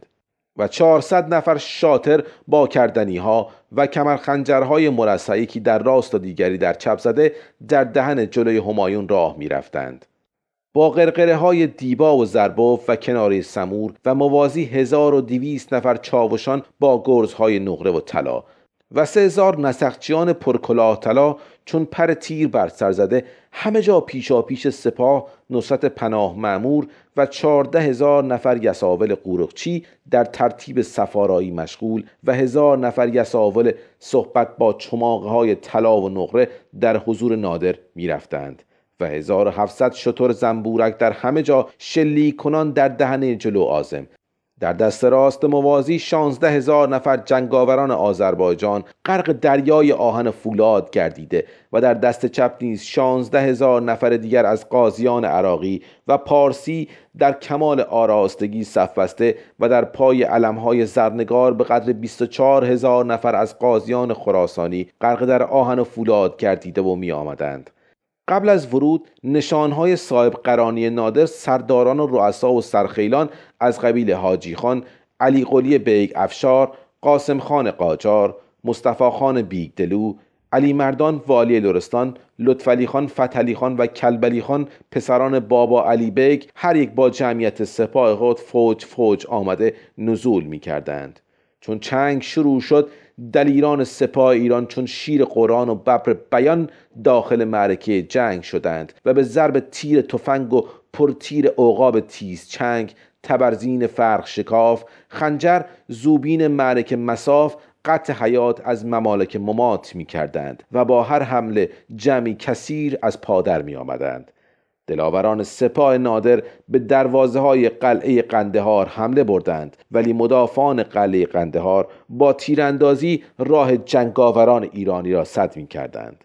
و چهارصد نفر شاطر با کردنی ها و کمرخنجرهای مرصعی که در راست و دیگری در چپ زده در دهن جلوی همایون راه می رفتند. با قرقره های دیبا و زربوف و کناره سمور و موازی هزار و دویست نفر چاوشان با گرزهای نقره و طلا و سه هزار نسخچیان پرکلاه طلا چون پر تیر بر سر زده همه جا پیشا پیش سپاه نصرت پناه مأمور و چهارده هزار نفر یساول قورقچی در ترتیب سفارایی مشغول و هزار نفر یساول صحبت با چماقه های طلا و نقره در حضور نادر می رفتند و هزار و هفتصد شتر زنبورک در همه جا شلیک کنان در دهنه جلو عازم. در دست راست موازی شانزده هزار نفر جنگاوران آذربایجان غرق دریای آهن فولاد گردیده و در دست چپ نیز شانزده هزار نفر دیگر از غازیان عراقی و پارسی در کمال آراستگی صف بسته و در پای علمهای زرنگار به قدر بیست و چهار هزار نفر از غازیان خراسانی غرق در آهن فولاد گردیده و می آمدند. قبل از ورود نشانهای صاحب قرانی نادر سرداران و رؤسا و سرخیلان از قبیل حاجی خان، علی قلی بیگ افشار، قاسم خان قاجار، مصطفی خان بیگدلو، علی مردان والی لرستان، لطفعلی خان فتحعلی خان و کلبلی خان پسران بابا علی بیگ هر یک با جمعیت سپاه خود فوج فوج آمده نزول می کردند. چون چنگ شروع شد دلیران سپاه ایران چون شیر قرآن و ببر بیان داخل معرکه جنگ شدند و به ضرب تیر تفنگ و پرتیر عقاب تیز چنگ، تبرزین فرق شکاف، خنجر زوبین معرکه مساف قطع حیات از ممالک ممات می کردند و با هر حمله جمعی کثیر از پادر می آمدند. دلاوران سپاه نادر به دروازه های قلعه قندهار حمله بردند، ولی مدافعان قلعه قندهار با تیراندازی راه جنگاوران ایرانی را سد می کردند.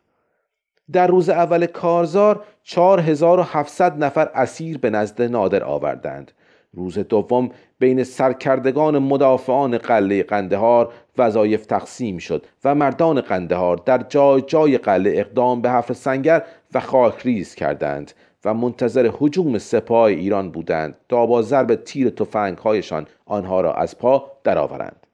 در روز اول کارزار چهار هزار و هفتصد نفر اسیر به نزد نادر آوردند. روز دوم بین سرکردگان مدافعان قلعه قندهار وظایف تقسیم شد و مردان قندهار در جای جای قلعه اقدام به حفر سنگر و خاکریز کردند و منتظر هجوم سپاه ایران بودند تا با ضرب تیر تفنگ‌هایشان آنها را از پا درآورند.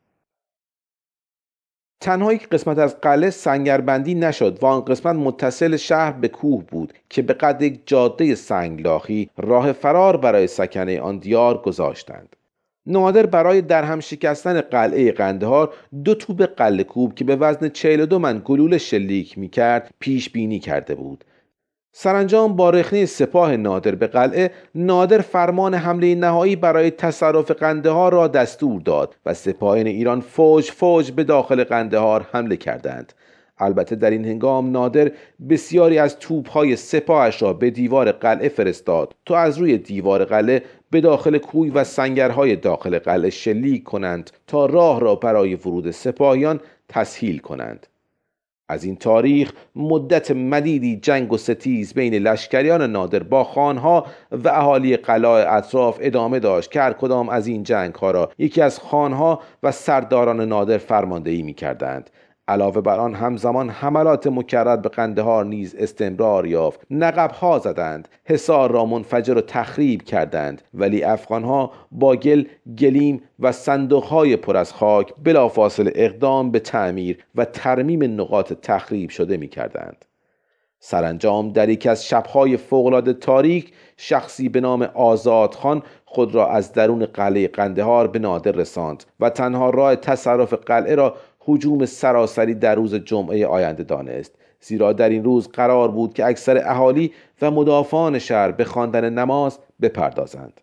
تنها یک قسمت از قلعه سنگربندی نشد و آن قسمت متصل شهر به کوه بود که به قد یک جاده سنگلاخی راه فرار برای سکنه آن دیار گذاشتند. نادر برای درهم شکستن قلعه قندهار دو توپ قلعه کوب که به وزن چهل و دو من گلوله شلیک می کرد پیش بینی کرده بود. سرانجام با رخنه سپاه نادر به قلعه، نادر فرمان حمله نهایی برای تصرف قندهار را دستور داد و سپاهیان ایران فوج فوج به داخل قندهار حمله کردند. البته در این هنگام نادر بسیاری از توپ‌های سپاهش را به دیوار قلعه فرستاد تا از روی دیوار قلعه به داخل کوی و سنگرهای داخل قلعه شلیک کنند تا راه را برای ورود سپاهیان تسهیل کنند. از این تاریخ مدت مدیدی جنگ و ستیز بین لشکریان نادر با خانها و اهالی قلعه اطراف ادامه داشت که هر کدام از این جنگ‌ها را یکی از خانها و سرداران نادر فرماندهی می‌کردند. علاوه بر آن همزمان حملات مکرر به قندهار نیز استمرار یافت. نقب‌ها زدند، حصار را منفجر و تخریب کردند، ولی افغان‌ها با گل، گلیم و صندوق‌های پر از خاک بلافاصله اقدام به تعمیر و ترمیم نقاط تخریب شده می‌کردند. سرانجام در یکی از شب‌های فوق‌العاده تاریک شخصی به نام آزادخان خود را از درون قلعه قندهار به نادر رساند و تنها راه تصرف قلعه را هجوم سراسری در روز جمعه آینده دانست، زیرا در این روز قرار بود که اکثر اهالی و مدافعان شهر به خواندن نماز بپردازند.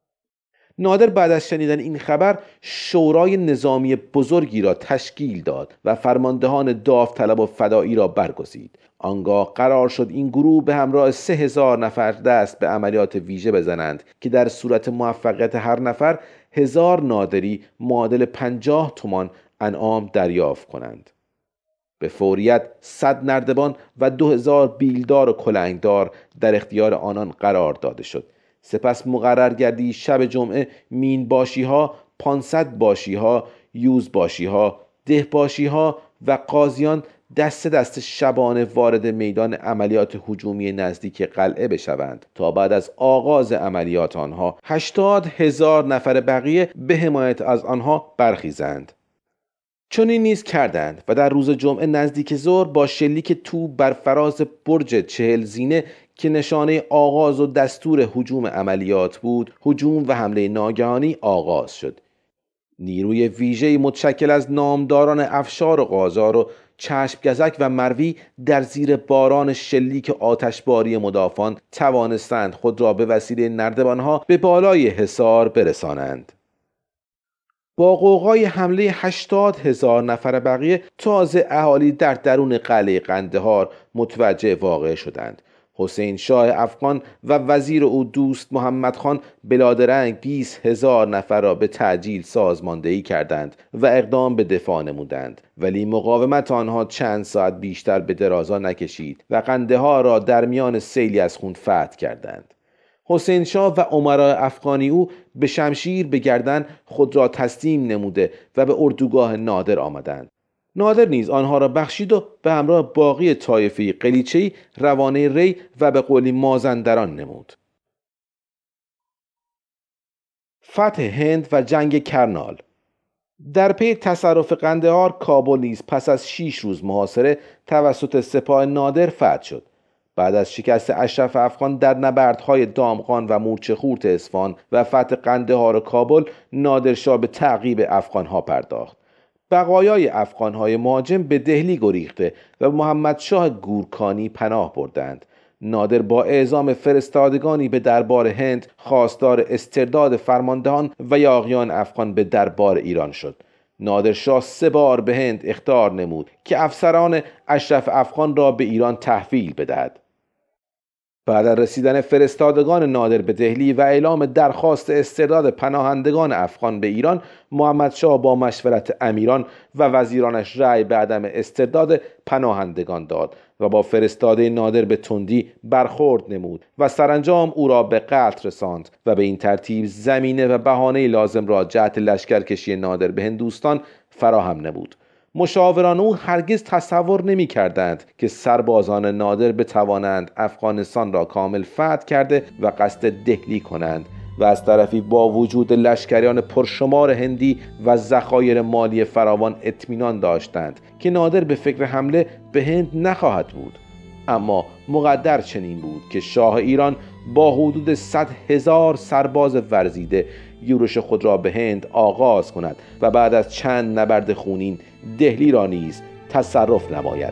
نادر بعد از شنیدن این خبر شورای نظامی بزرگی را تشکیل داد و فرماندهان داوطلب و فدایی را برگزید. آنگاه قرار شد این گروه به همراه سه هزار نفر دست به عملیات ویژه بزنند که در صورت موفقیت هر نفر هزار نادری معادل پنجاه تومان انعام دریافت کنند. به فوریت صد نردبان و دو هزار بیلدار و کلنگدار در اختیار آنان قرار داده شد. سپس مقرر گردی شب جمعه مین باشی ها، پانصد باشی ها، یوز باشی ها، ده باشی ها و قاضیان دست دست شبانه وارد میدان عملیات هجومی نزدیک قلعه بشوند تا بعد از آغاز عملیات آنها هشتاد هزار نفر بقیه به حمایت از آنها برخیزند. چنین نیز کردند و در روز جمعه نزدیک ظهر با شلیک توپ بر فراز برج چهل زینه که نشانه آغاز و دستور هجوم عملیات بود، هجوم و حمله ناگهانی آغاز شد. نیروی ویژه‌ای متشکل از نامداران افشار و قاجار و چشمگزک و مروی در زیر باران شلیک آتشباری مدافعان توانستند خود را به وسیله نردبانها به بالای حصار برسانند. با غوغای حمله هشتاد هزار نفر بقیه تازه اهالی در درون قلعه قندهار متوجه واقعه شدند. حسین شاه افغان و وزیر او دوست محمد خان بلادرنگ بیست هزار نفر را به تعجیل سازماندهی کردند و اقدام به دفاع نمودند، ولی مقاومت آنها چند ساعت بیشتر به درازا نکشید و قندهار را در میان سیلی از خون فتح کردند. حسین شاه و امرای افغانی او به شمشیر به گردن خود را تسلیم نموده و به اردوگاه نادر آمدند. نادر نیز آنها را بخشید و به همراه باقی طایفه قلیچه‌ای روانه ری و به قولی مازندران نمود. فتح هند و جنگ کرنال. در پی تصرف قندهار، کابل نیز پس از شش روز محاصره توسط سپاه نادر فتح شد. بعد از شکست اشرف افغان در نبردهای دامغان و مورچه خورد اصفهان و فتح قندهار و کابل، نادرشاه به تعقیب افغانها پرداخت. بقایای افغانهای مهاجم به دهلی گریخته و محمد شاه گورکانی پناه بردند. نادر با اعزام فرستادگانی به دربار هند خواستار استرداد فرماندهان و یاغیان افغان به دربار ایران شد. نادرشاه سه بار به هند اخطار نمود که افسران اشرف افغان را به ایران تحویل بدهد. بعد از رسیدن فرستادگان نادر به دهلی و اعلام درخواست استرداد پناهندگان افغان به ایران، محمد شاه با مشورت امیران و وزیرانش رأی به عدم استرداد پناهندگان داد و با فرستاده نادر به تندی برخورد نمود و سرانجام او را به قتل رساند و به این ترتیب زمینه و بهانه لازم را جهت لشکرکشی نادر به هندوستان فراهم نمود. مشاوران او هرگز تصور نمی کردند که سربازان نادر بتوانند افغانستان را کامل فتح کرده و قصد دهلی کنند و از طرفی با وجود لشکریان پرشمار هندی و ذخایر مالی فراوان اطمینان داشتند که نادر به فکر حمله به هند نخواهد بود. اما مقدر چنین بود که شاه ایران با حدود صد هزار سرباز ورزیده یورش خود را به هند آغاز کند و بعد از چند نبرد خونین دهلی را نیز تصرف نماید.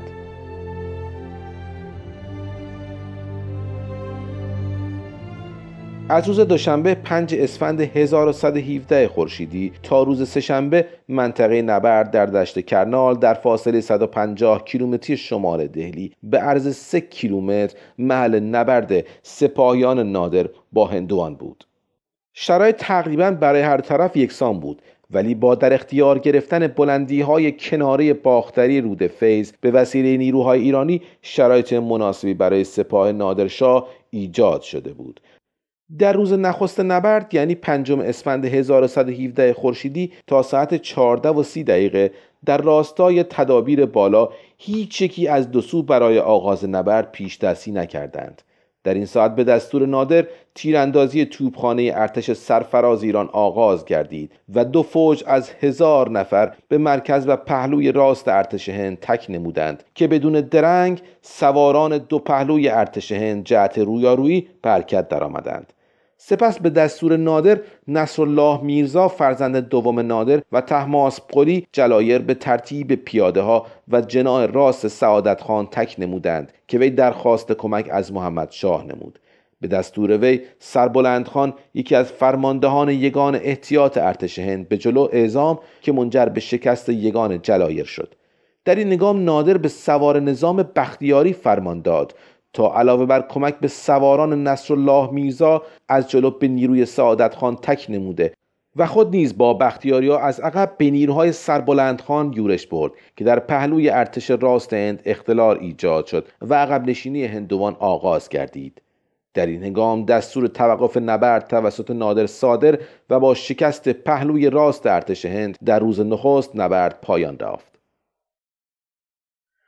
از روز دوشنبه پنج اسفند هزار و صد و هفده خورشیدی تا روز سه‌شنبه منطقه نبرد در دشت کرنال در فاصله صد و پنجاه کیلومتری شمال دهلی به عرض سه کیلومتر محل نبرد سپاهیان نادر با هندوان بود. شرایط تقریباً برای هر طرف یکسان بود، ولی با در اختیار گرفتن بلندی‌های کناره باختری رود فیض به وسیله نیروهای ایرانی شرایط مناسبی برای سپاه نادرشاه ایجاد شده بود. در روز نخست نبرد یعنی پنجم اسفند هزار و صد و هفده خورشیدی تا ساعت چهارده و سی دقیقه در راستای تدابیر بالا هیچ یکی از دو سو برای آغاز نبرد پیش دستی نکردند. در این ساعت به دستور نادر تیراندازی توپخانه ارتش سرفراز ایران آغاز گردید و دو فوج از هزار نفر به مرکز و پهلوی راست ارتش هند تک نمودند که بدون درنگ سواران دو پهلوی ارتش هند جهت رویارویی به حرکت درآمدند. سپس به دستور نادر نصرالله میرزا فرزند دوم نادر و طهماسب قلی جلایر به ترتیب پیاده ها و جناح راست سعادت خان تک نمودند که وی درخواست کمک از محمد شاه نمود. به دستور وی سربلند خان یکی از فرماندهان یگان احتیاط ارتش هند به جلو اعزام که منجر به شکست یگان جلایر شد. در این هنگام نادر به سوار نظام بختیاری فرمان داد تا علاوه بر کمک به سواران نصرالله میرزا از جلو به نیروی سعادت خان تک نموده و خود نیز با بختیاریا از عقب به نیروهای سربلند خان یورش برد که در پهلوی ارتش راست هند اختلال ایجاد شد و عقب نشینی هندوان آغاز گردید. در این هنگام دستور توقف نبرد توسط نادر صادر و با شکست پهلوی راست ارتش هند در روز نخست نبرد پایان یافت.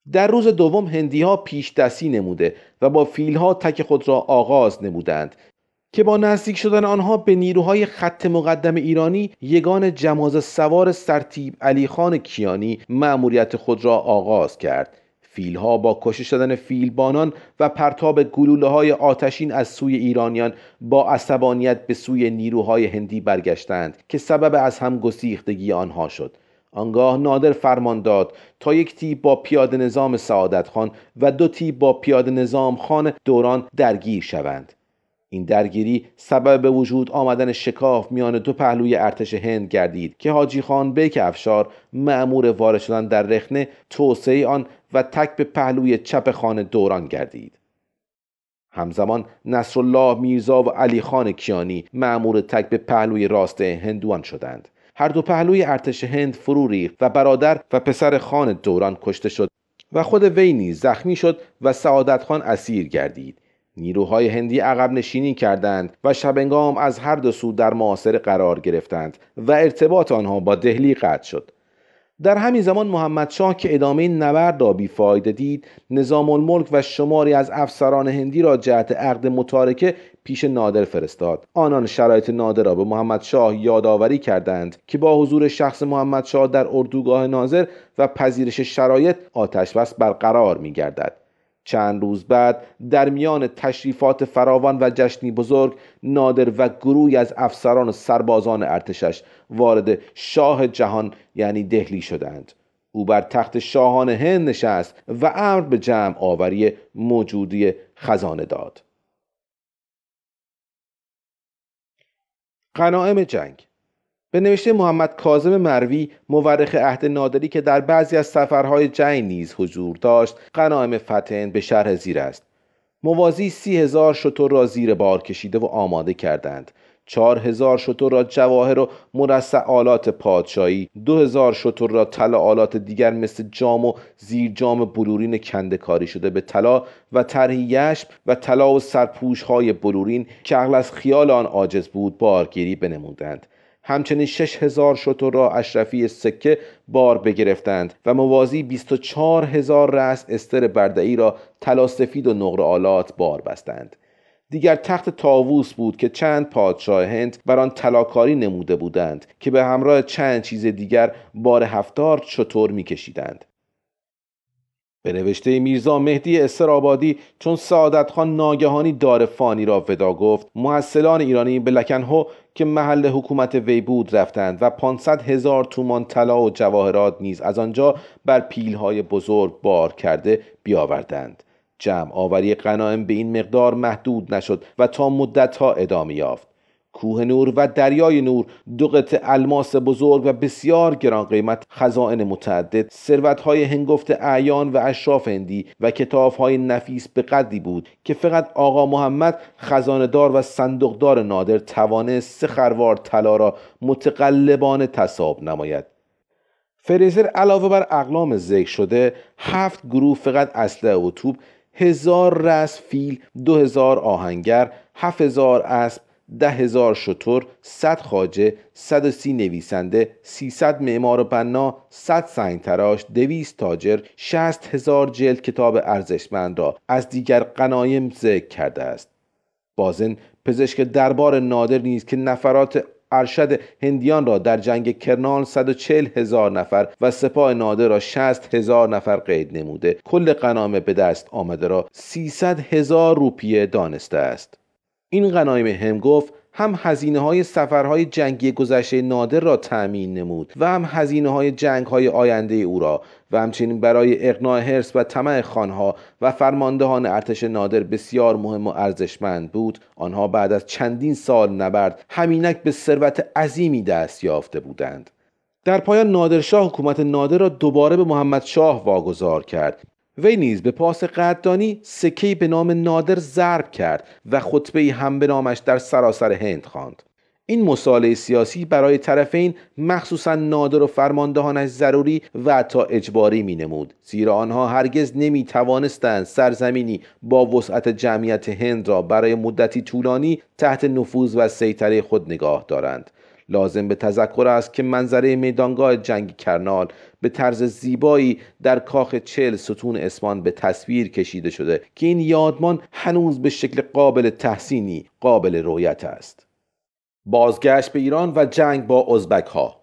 در روز دوم هندی‌ها پیش دستی نموده و با فیل‌ها تک خود را آغاز نمودند که با نزدیک شدن آنها به نیروهای خط مقدم ایرانی، یگان جمازه سوار سرتیپ علی خان کیانی مأموریت خود را آغاز کرد. فیلها با کشته شدن فیلبانان و پرتاب گلوله‌های آتشین از سوی ایرانیان با عصبانیت به سوی نیروهای هندی برگشتند که سبب از هم گسیختگی آنها شد. آنگاه نادر فرمان داد تا یک تیپ با پیاده نظام سعادت خان و دو تیپ با پیاده نظام خان دوران درگیر شوند. این درگیری سبب به وجود آمدن شکاف میان دو پهلوی ارتش هند گردید که حاجی خان بیک افشار مأمور وارد شدن در رخنه توسعه آن و تک به پهلوی چپ خان دوران گردید. همزمان نصرالله میرزا و علی خان کیانی مأمور تک به پهلوی راست هندوان شدند. هر دو پهلوی ارتش هند فرو ریخت و برادر و پسر خان دوران کشته شد و خود وی نیز زخمی شد و سعادت خان اسیر گردید. نیروهای هندی عقب نشینی کردند و شبنگام از هر دو سو در محاصره قرار گرفتند و ارتباط آنها با دهلی قطع شد. در همین زمان محمد شاه که ادامه نبرد را بیفایده دید، نظام الملک و شماری از افسران هندی را جهت عقد متارکه پیش نادر فرستاد. آنان شرایط نادر را به محمد شاه یادآوری کردند که با حضور شخص محمد شاه در اردوگاه ناظر و پذیرش شرایط آتش بس برقرار می گردد. چند روز بعد در میان تشریفات فراوان و جشنی بزرگ، نادر و گروهی از افسران و سربازان ارتشش وارد شاه جهان یعنی دهلی شدند. او بر تخت شاهان هند نشست و امر به جمع آوری موجودی خزانه داد. غنایم جنگ. به نوشته محمد کاظم مروی مورخ عهد نادری که در بعضی از سفرهای جنگ نیز حضور داشت، غنایم فتح هند به شرح زیر است: موازی سی هزار شتر را زیر بار کشیده و آماده کردند. چهار هزار شتر را جواهر و مرصع آلات پادشاهی، دو هزار شتر را طلا آلات دیگر مثل جام و زیر جام بلورین کنده کاری شده به طلا و طرحی یشم و طلا و سرپوش های بلورین که عقل از خیال آن عاجز بود بارگیری بنمودند. همچنین شش هزار شتر را اشرفی سکه بار بگرفتند و موازی بیست و چهار هزار رأس استر بردعی را طلا سفید و نقره آلات بار بستند. دیگر تخت طاووس بود که چند پادشاه هند بر آن طلاکاری نموده بودند که به همراه چند چیز دیگر بار هفتاد شتر می‌کشیدند. به نوشته میرزا مهدی استرآبادی، چون سعادت خان ناگهانی دار فانی را ودا گفت، محصلان ایرانی به لکنهو که محل حکومت وی بود رفتند و پانصد هزار تومان طلا و جواهرات نیز از آنجا بر پیلهای بزرگ بار کرده بیاوردند. جمع آوری غنایم به این مقدار محدود نشد و تا مدتها ادامه یافت. کوه نور و دریای نور، دو قطعه الماس بزرگ و بسیار گران قیمت، خزائن متعدد، ثروت‌های هنگفت اعیان و اشراف هندی و کتاب‌های نفیس به قدری بود که فقط آقا محمد خزانه‌دار و صندوقدار نادر توانست سه خروار طلا را متقلبانه تصاحب نماید. فریزر علاوه بر اقلام ذکر شده، هفت گروه فقط اسلحه و توپ، هزار رأس فیل، دو هزار آهنگر، هفت هزار اسب، ده هزار شتر، صد خواجه، صد و سی نویسنده، سیصد معمار و بنا، صد سنگ تراش، دویست تاجر، شصت هزار جلد کتاب ارزشمند را از دیگر غنایم ذکر کرده است. بازن پزشک دربار نادر نیز که نفرات ارشد هندیان را در جنگ کرنال صد و چهل هزار نفر و سپاه نادر را شصت هزار نفر قید نموده، کل غنایم به دست آمده را سیصد هزار روپیه دانسته است. این غنایم هم گفت هم هزینه های سفرهای جنگی گذشته نادر را تأمین نمود و هم هزینه های جنگ های آینده او را و همچنین برای اقناع حرص و طمع خانها و فرماندهان ارتش نادر بسیار مهم و ارزشمند بود. آنها بعد از چندین سال نبرد همینک به ثروت عظیمی دست یافته بودند. در پایان نادرشاه حکومت نادر را دوباره به محمد شاه واگذار کرد. وی نیز به پاس قدردانی سکه‌ای به نام نادر ضرب کرد و خطبه‌ای هم به نامش در سراسر هند خواند. این مصالحه سیاسی برای طرفین مخصوصا نادر و فرماندهانش ضروری و حتی اجباری می نمود، زیرا آنها هرگز نمی توانستند سرزمینی با وسعت جمعیت هند را برای مدتی طولانی تحت نفوذ و سیطره خود نگاه دارند. لازم به تذکر است که منظره میدانگاه جنگ کرنال به طرز زیبایی در کاخ چهل ستون اصفهان به تصویر کشیده شده که این یادمان هنوز به شکل قابل تحسینی قابل رؤیت است. بازگشت به ایران و جنگ با ازبک ها.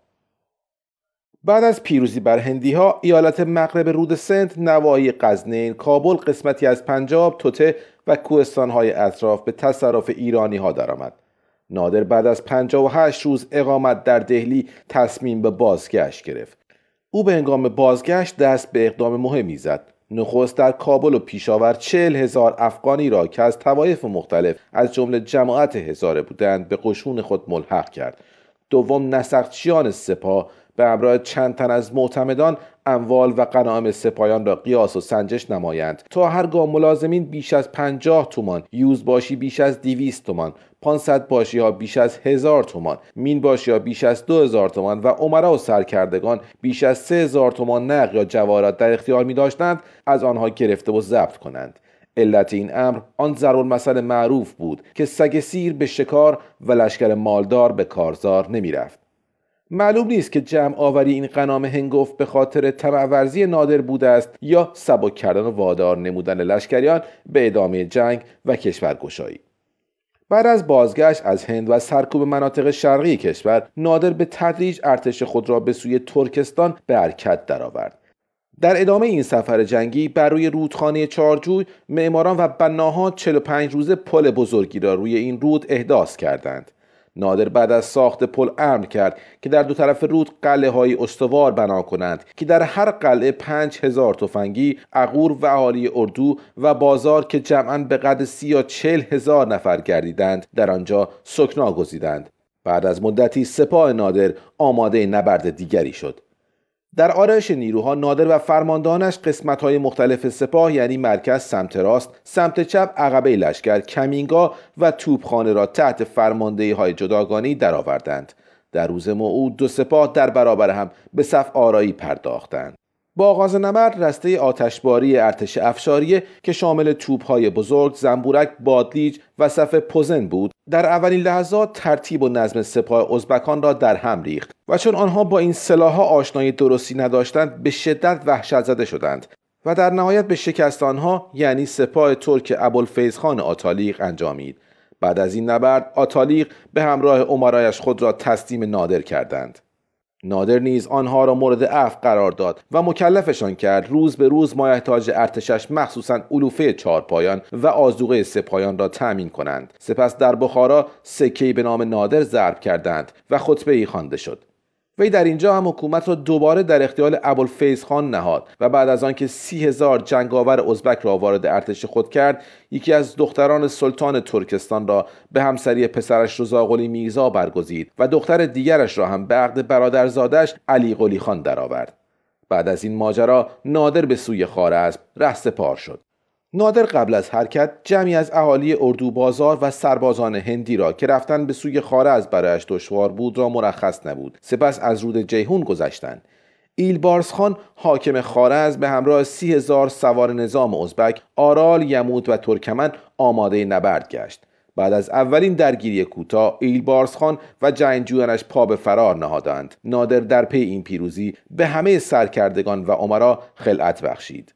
بعد از پیروزی بر هندی ها، ایالت مغرب رود سند، نواحی غزنین، کابل، قسمتی از پنجاب، توته و کوهستان های اطراف به تصرف ایرانی ها درآمد. نادر بعد از پنجاه و هشت روز اقامت در دهلی تصمیم به بازگشت گرفت. او به هنگام بازگشت دست به اقدام مهمی زد. نخست در کابل و پیشاور چهل هزار افغانی را که از طوایف مختلف از جمله جماعت هزاره بودند به قشون خود ملحق کرد. دوم نسخچیان سپاه به همراه چند تن از معتمدان اموال و غنایم سپاهیان را قیاس و سنجش نمایند تا هرگاه ملازمین بیش از پنجاه تومان، یوزباشی بیش از دویست تومان، پانصد باشی ها بیش از هزار تومان، مین باشی ها بیش از دو هزار تومان و امرا و سرکردگان بیش از سه هزار تومان نقد یا جواهرات در اختیار می داشتند از آنها گرفته و ضبط کنند. علت این امر آن ضرب‌المثل معروف بود که سگ سیر به شکار و لشکر مالدار به کارزار نمی رفت. معلوم نیست که جمع آوری این غنام هنگفت به خاطر طمع ورزی نادر بوده است یا سبک کردن و وادار نمودن لشکریان به ادامه جنگ و کشورگشایی. بعد از بازگشت از هند و سرکوب مناطق شرقی کشور، نادر به تدریج ارتش خود را به سوی ترکستان به حرکت درآورد. در ادامه این سفر جنگی بر روی رودخانه چارجوی، معماران و بناها چهل و پنج روزه پل بزرگی را روی این رود احداث کردند. نادر بعد از ساخت پل امر کرد که در دو طرف رود قلعه های استوار بنا کنند که در هر قلعه پنج هزار تفنگی، عقور و اهالی اردو و بازار که جمعاً به قدر سی یا چهل هزار نفر گردیدند در آنجا سکنا گزیدند. بعد از مدتی سپاه نادر آماده نبرد دیگری شد. در آرایش نیروها، نادر و فرماندهانش قسمت‌های مختلف سپاه یعنی مرکز سمت راست، سمت چپ عقبه لشکر، کمینگاه و توپخانه را تحت فرماندهی‌های جداگانه درآوردند. در روز موعود دو سپاه در برابر هم به صف آرایی پرداختند. با آغاز نبرد رسته آتشباری ارتش افشاریه که شامل توپ‌های بزرگ، زنبورک، بادلیج و صف پوزن بود، در اولین لحظات ترتیب و نظم سپاه ازبکان را در هم ریخت و چون آنها با این سلاح‌ها آشنایی درستی نداشتند به شدت وحشت زده شدند و در نهایت به شکست آنها یعنی سپاه ترک ابوالفیض خان آتالیق انجامید. بعد از این نبرد آتالیق به همراه امرایش خود را تسلیم نادر کردند. نادر نیز آنها را مورد عفو قرار داد و مکلفشان کرد روز به روز مایحتاج ارتشش مخصوصاً علوفه چارپایان و آذوقه سپاهیان را تأمین کنند. سپس در بخارا سکه‌ای به نام نادر ضرب کردند و خطبه‌ای خوانده شد. وی در اینجا هم حکومت را دوباره در اختیار ابوالفیض خان نهاد و بعد از آنکه سی هزار جنگاور ازبک را وارد ارتش خود کرد، یکی از دختران سلطان ترکستان را به همسری پسرش رضاقلی میرزا برگزید و دختر دیگرش را هم به عقد برادرزادش علی قلی خان درآورد. بعد از این ماجرا نادر به سوی خوارزم رهسپار شد. نادر قبل از حرکت جمعی از اهالی اردو بازار و سربازان هندی را که رفتن به سوی خوارزم برایش دشوار بود را مرخص نبود. سپس از رود جیهون گذشتند. ایلبارس خان حاکم خوارزم به همراه سی هزار سوار نظام ازبک، آرال، یمود و ترکمن آماده نبرد گشت. بعد از اولین درگیری کوتاه، ایلبارس خان و جنگجویانش پا به فرار نهادند. نادر در پی این پیروزی به همه سرکردگان و امرا خلعت بخشید.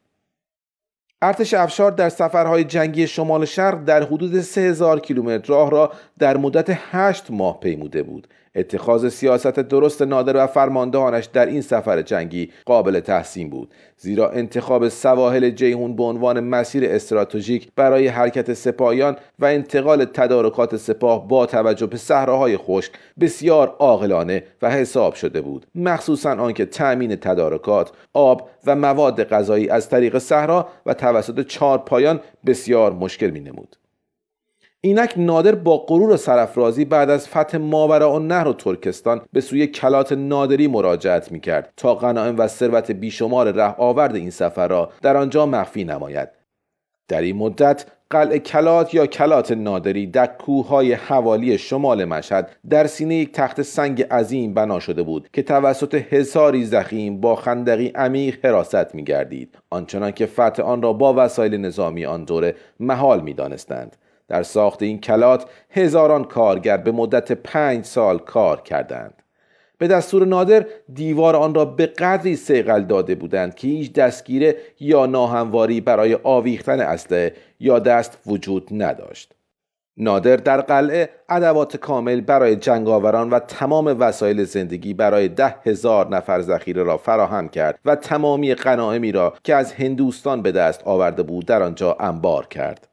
ارتش افشار در سفرهای جنگی شمال شرق در حدود سه هزار کیلومتر راه را در مدت هشت ماه پیموده بود. اتخاذ سیاست درست نادر و فرماندهانش در این سفر جنگی قابل تحسین بود، زیرا انتخاب سواحل جیهون به عنوان مسیر استراتژیک برای حرکت سپاهیان و انتقال تدارکات سپاه با توجه به صحراهای خشک بسیار عاقلانه و حساب شده بود، مخصوصاً آنکه تأمین تدارکات آب و مواد غذایی از طریق صحرا و توسط چارپایان بسیار مشکل می‌نمود. اینک نادر با غرور و سرافرازی بعد از فتح ماوراءالنهر و ترکستان به سوی کلات نادری مراجعت می‌کرد تا غنایم و ثروت بیشمار ره آورد این سفر را در آنجا مخفی نماید. در این مدت قلعه کلات یا کلات نادری در کوههای حوالی شمال مشهد در سینه یک تخت سنگ عظیم بنا شده بود که توسط حصاری ضخیم با خندقی عمیق حراست می‌گردید، آنچنان که فتح آن را با وسایل نظامی آن دوره محال می‌دانستند. در ساخت این کلات هزاران کارگر به مدت پنج سال کار کردند. به دستور نادر دیوار آن را به قدری صیقل داده بودند که هیچ دستگیره یا ناهمواری برای آویختن اسلحه یا دست وجود نداشت. نادر در قلعه ادوات کامل برای جنگاوران و تمام وسایل زندگی برای ده هزار نفر ذخیره را فراهم کرد و تمامی غنایمی را که از هندوستان به دست آورده بود در آنجا انبار کرد.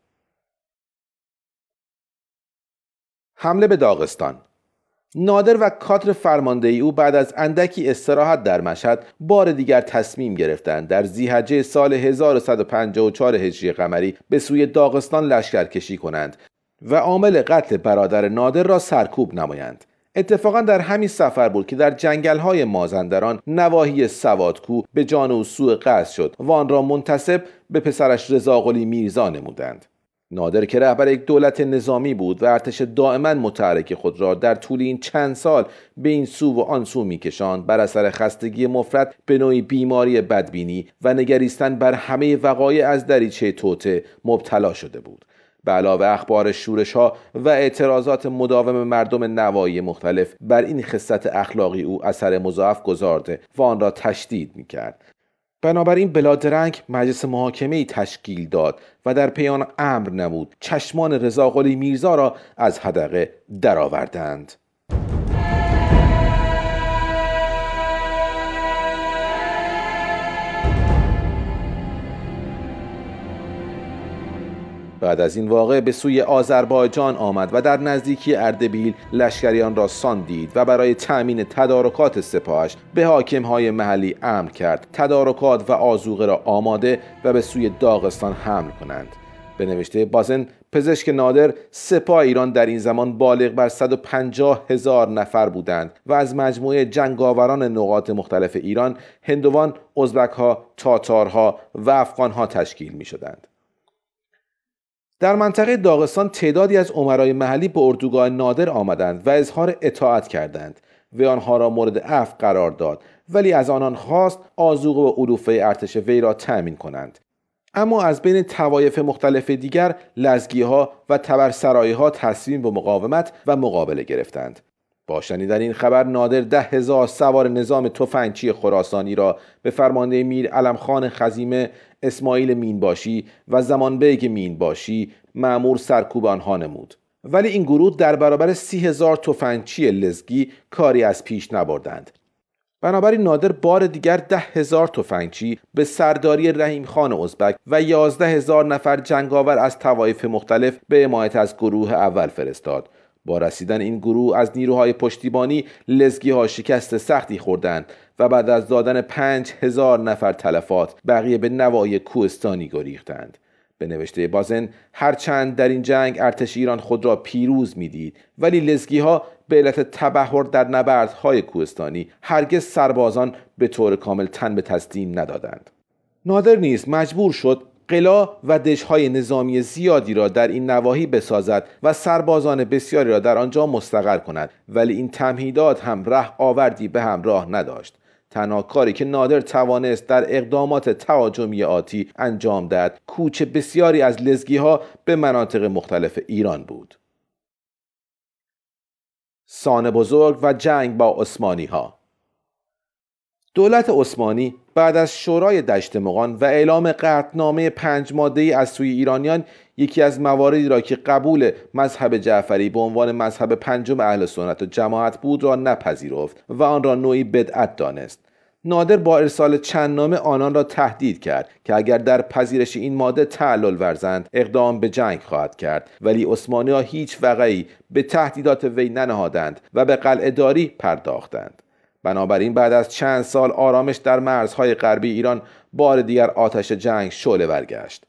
حمله به داغستان. نادر و کادر فرماندهی او بعد از اندکی استراحت در مشهد بار دیگر تصمیم گرفتند در ذی‌حجه سال هزار و صد و پنجاه و چهار هجری قمری به سوی داغستان لشکرکشی کنند و عامل قتل برادر نادر را سرکوب نمایند. اتفاقا در همین سفر بود که در جنگل‌های مازندران نواحی سوادکوه به جان او سوء قصد شد و آن را منتسب به پسرش رضاقلی میرزا نمودند. نادر که رهبر یک دولت نظامی بود و ارتش دائما متحرک خود را در طول این چند سال به این سو و آن سو می‌کشاند، بر اثر خستگی مفرط به نوعی بیماری بدبینی و نگریستن بر همه وقایع از دریچه توطئه مبتلا شده بود. به علاوه اخبار شورش‌ها و اعتراضات مداوم مردم نواحی مختلف بر این خصلت اخلاقی او اثر مضاعف گذارده و آن را تشدید می‌کرد. بنابراین بلادرنگ مجلس محاکمه‌ای تشکیل داد و در پی آن امر نمود چشمان رضاقلی میرزا را از حدقه درآوردند. بعد از این واقعه به سوی آذربایجان آمد و در نزدیکی اردبیل لشکریان را ساندید و برای تأمین تدارکات سپاهش به حاکمهای محلی امر کرد تدارکات و آذوقه را آماده و به سوی داغستان حمل کنند. به نوشته بازن پزشک نادر، سپاه ایران در این زمان بالغ بر صد و پنجاه هزار نفر بودند و از مجموعه جنگاوران نقاط مختلف ایران، هندوان، ازبک‌ها، تاتارها و افغان‌ها تشکیل می شدند. در منطقه داغستان تعدادی از امرای محلی به اردوگاه نادر آمدند و اظهار اطاعت کردند و آنها را مورد عفو قرار داد، ولی از آنان خواست آذوقه و علوفه ارتش وی را تأمین کنند. اما از بین طوایف مختلف دیگر لزگی‌ها و تبرسرایی‌ها تصمیم به مقاومت و مقابله گرفتند. با شنیدن این خبر نادر ده هزار سوار نظام تفنگچی خراسانی را به فرمانده میر علم خان خزیمه، اسماعیل مینباشی و زمانبیگ مینباشی مأمور سرکوب آنها نمود. ولی این گروه در برابر سی هزار تفنگچی لزگی کاری از پیش نبردند. بنابراین نادر بار دیگر ده هزار تفنگچی به سرداری رحیم خان ازبک و یازده هزار نفر جنگاور از طوایف مختلف به حمایت از گروه اول فرستاد. با رسیدن این گروه از نیروهای پشتیبانی لزگی ها شکست سختی خوردند و بعد از دادن پنج هزار نفر تلفات بقیه به نواحی کوهستانی گریختند. به نوشته بازن هرچند در این جنگ ارتش ایران خود را پیروز میدید، ولی لزگی ها به علت تبحر در نبردهای کوهستانی هرگز سربازان به طور کامل تن به تسلیم ندادند. نادر نیز مجبور شد قلا و دژهای نظامی زیادی را در این نواحی بسازد و سربازان بسیاری را در آنجا مستقر کند، ولی این تمهیدات هم ره آوردی به همراه نداشت. تنها کاری که نادر توانست در اقدامات تهاجمی آتی انجام داد کوچ بسیاری از لزگی ها به مناطق مختلف ایران بود. سان بزرگ و جنگ با عثمانی ها. دولت عثمانی بعد از شورای دشت مغان و اعلام قطعنامه پنج ماده‌ای از سوی ایرانیان، یکی از مواردی را که قبول مذهب جعفری به عنوان مذهب پنجم اهل سنت و جماعت بود را نپذیرفت و آن را نوعی بدعت دانست. نادر با ارسال چند نامه آنان را تهدید کرد که اگر در پذیرش این ماده تعلل ورزند اقدام به جنگ خواهد کرد، ولی عثمانی‌ها هیچ وقعی به تهدیدات وی ننهادند و به قلعه داری پرداختند. بنابراین بعد از چند سال آرامش در مرزهای غربی ایران بار دیگر آتش جنگ شعله ور گشت.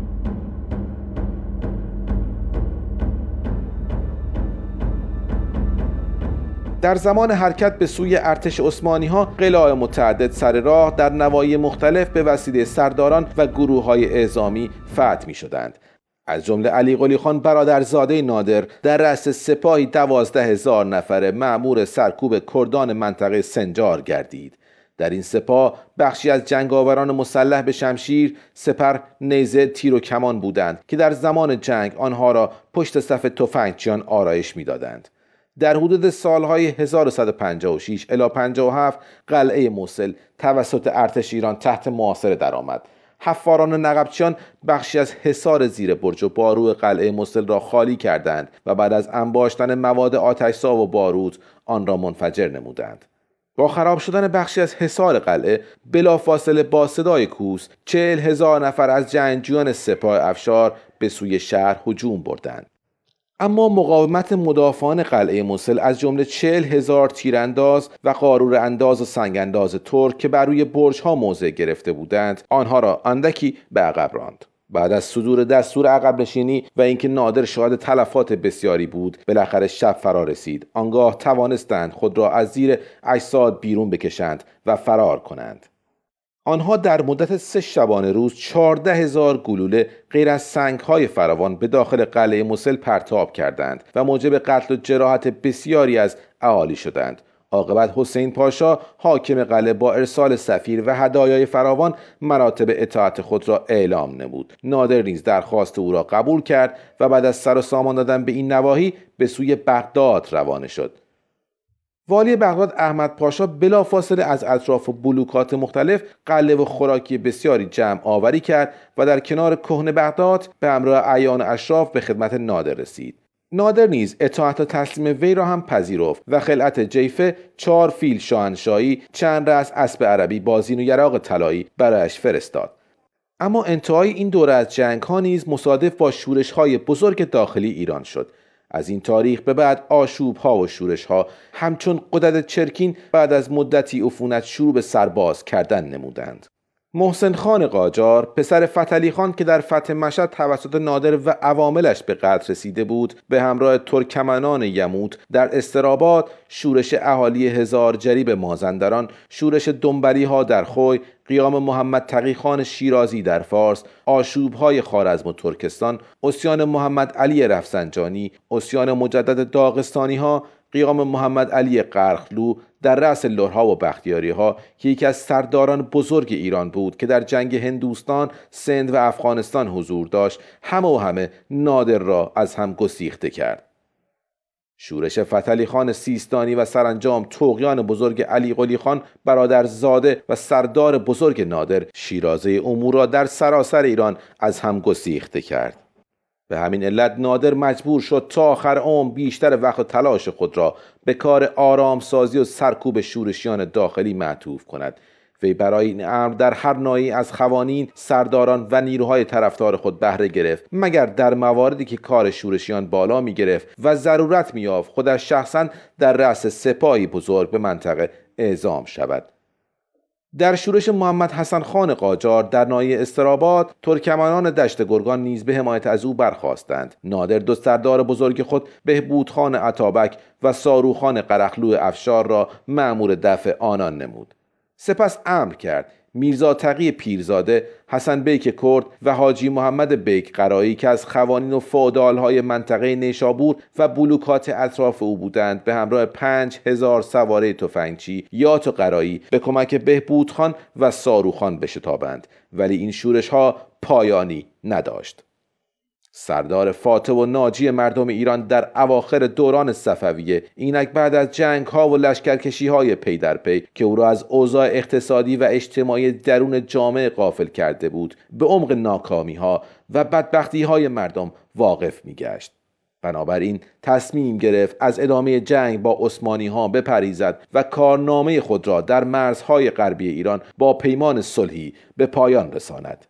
در زمان حرکت به سوی ارتش عثمانی ها قلاع متعدد سر راه در نواحی مختلف به وسیله سرداران و گروه های اعزامی فتح می شدند. از جمله علی قلی خان برادرزاده نادر در رأس سپاهی دوازده هزار نفره مأمور سرکوب کردان منطقه سنجار گردید. در این سپاه بخشی از جنگاوران مسلح به شمشیر، سپر، نیزه، تیر و کمان بودند که در زمان جنگ آنها را پشت صف تفنگچیان آرایش می‌دادند. در حدود سالهای هزار و صد و پنجاه و شش الی پنجاه و هفت قلعه موصل توسط ارتش ایران تحت محاصره درآمد. حفاران نقبچیان بخشی از حصار زیر برج و بارو قلعه موصل را خالی کردند و بعد از انباشتن مواد آتش‌زا و باروت آن را منفجر نمودند. با خراب شدن بخشی از حصار قلعه بلافاصله با صدای کوس چهل هزار نفر از جنگجویان سپاه افشار به سوی شهر هجوم بردند. اما مقاومت مدافعان قلعه موصل از جمله چهل هزار تیرانداز و قارور انداز و سنگ انداز ترک که بر روی برج‌ها موضع گرفته بودند آنها را اندکی به عقب راند. بعد از صدور دستور عقب نشینی و اینکه نادر شاهد تلفات بسیاری بود، بالاخره شب فرا رسید. آنگاه توانستند خود را از زیر اجساد بیرون بکشند و فرار کنند. آنها در مدت سه شبانه روز چهارده هزار گلوله غیر از سنگ‌های فراوان به داخل قلعه موصل پرتاب کردند و موجب قتل و جراحت بسیاری از اهالی شدند. عاقبت حسین پاشا حاکم قلعه با ارسال سفیر و هدایای فراوان مراتب اطاعت خود را اعلام نمود. نادر نیز درخواست او را قبول کرد و بعد از سر و سامان دادن به این نواحی به سوی بغداد روانه شد. والی بغداد احمد پاشا بلافاصله از اطراف و بلوکات مختلف قلعه و خوراکی بسیاری جمع آوری کرد و در کنار کهنه بغداد به همراه اعیان اشراف به خدمت نادر رسید. نادر نیز اطاعت و تسلیم وی را هم پذیرفت و خلعت جیفه، چهار فیل شاهنشاهی، چند رأس اسب عربی با زین و یراق طلایی برایش فرستاد. اما انتهای این دوره از جنگ ها نیز مصادف با شورش های بزرگ داخلی ایران شد. از این تاریخ به بعد آشوب ها و شورش ها همچون قدرت چرکین بعد از مدتی عفونت شروع به سرباز کردن نمودند. محسن خان قاجار پسر فتحعلی خان که در فتح مشهد توسط نادر و عواملش به قتل رسیده بود، به همراه ترکمنان یموت در استراباد، شورش اهالی هزار جریب مازندران، شورش دنبلی ها در خوی، قیام محمد تقی خان شیرازی در فارس، آشوب های خوارزم و ترکستان، عصیان محمد علی رفسنجانی، عصیان مجدد داغستانی ها، قیام محمد علی قرخلو در رأس لرها و بختیاری ها که یکی از سرداران بزرگ ایران بود که در جنگ هندوستان، سند و افغانستان حضور داشت، همه و همه نادر را از هم گسیخته کرد. شورش فتحعلی خان سیستانی و سرانجام طغیان بزرگ علی قلی خان برادرزاده و سردار بزرگ نادر، شیرازه امور را در سراسر ایران از هم گسیخته کرد. به همین علت نادر مجبور شد تا آخر عمر بیشتر وقت و تلاش خود را به کار آرام سازی و سرکوب شورشیان داخلی معطوف کند. وی برای این امر در هر ناحیه از قوانین، سرداران و نیروهای طرفدار خود بهره گرفت، مگر در مواردی که کار شورشیان بالا می گرفت و ضرورت می یافت خودش شخصا در رأس سپاهی بزرگ به منطقه اعزام شود. در شورش محمد حسن خان قاجار در ناحیه استراباد، ترکمنان دشت گرگان نیز به حمایت از او برخاستند. نادر دو سردار بزرگ خود بهبود خان عطابک و ساروخ خان قرخلو افشار را مأمور دفع آنان نمود. سپس امر کرد میرزا تقی پیرزاده، حسن بیک کرد و حاجی محمد بیک قرایی که از قوانین و فئودال‌های منطقه نیشابور و بلوکات اطراف او بودند، به همراه پنج هزار سواره تفنگچی یات و قرایی به کمک بهبود خان و ساروخ خان بشتابند. ولی این شورش ها پایانی نداشت. سردار فاتح و ناجی مردم ایران در اواخر دوران صفویه، اینک بعد از جنگ ها و لشکرکشی های پی در پی که او را از اوضاع اقتصادی و اجتماعی درون جامعه غافل کرده بود، به عمق ناکامی ها و بدبختی های مردم واقف می گشت. بنابراین تصمیم گرفت از ادامه جنگ با عثمانی ها بپریزد و کارنامه خود را در مرزهای غربی ایران با پیمان صلحی به پایان رساند.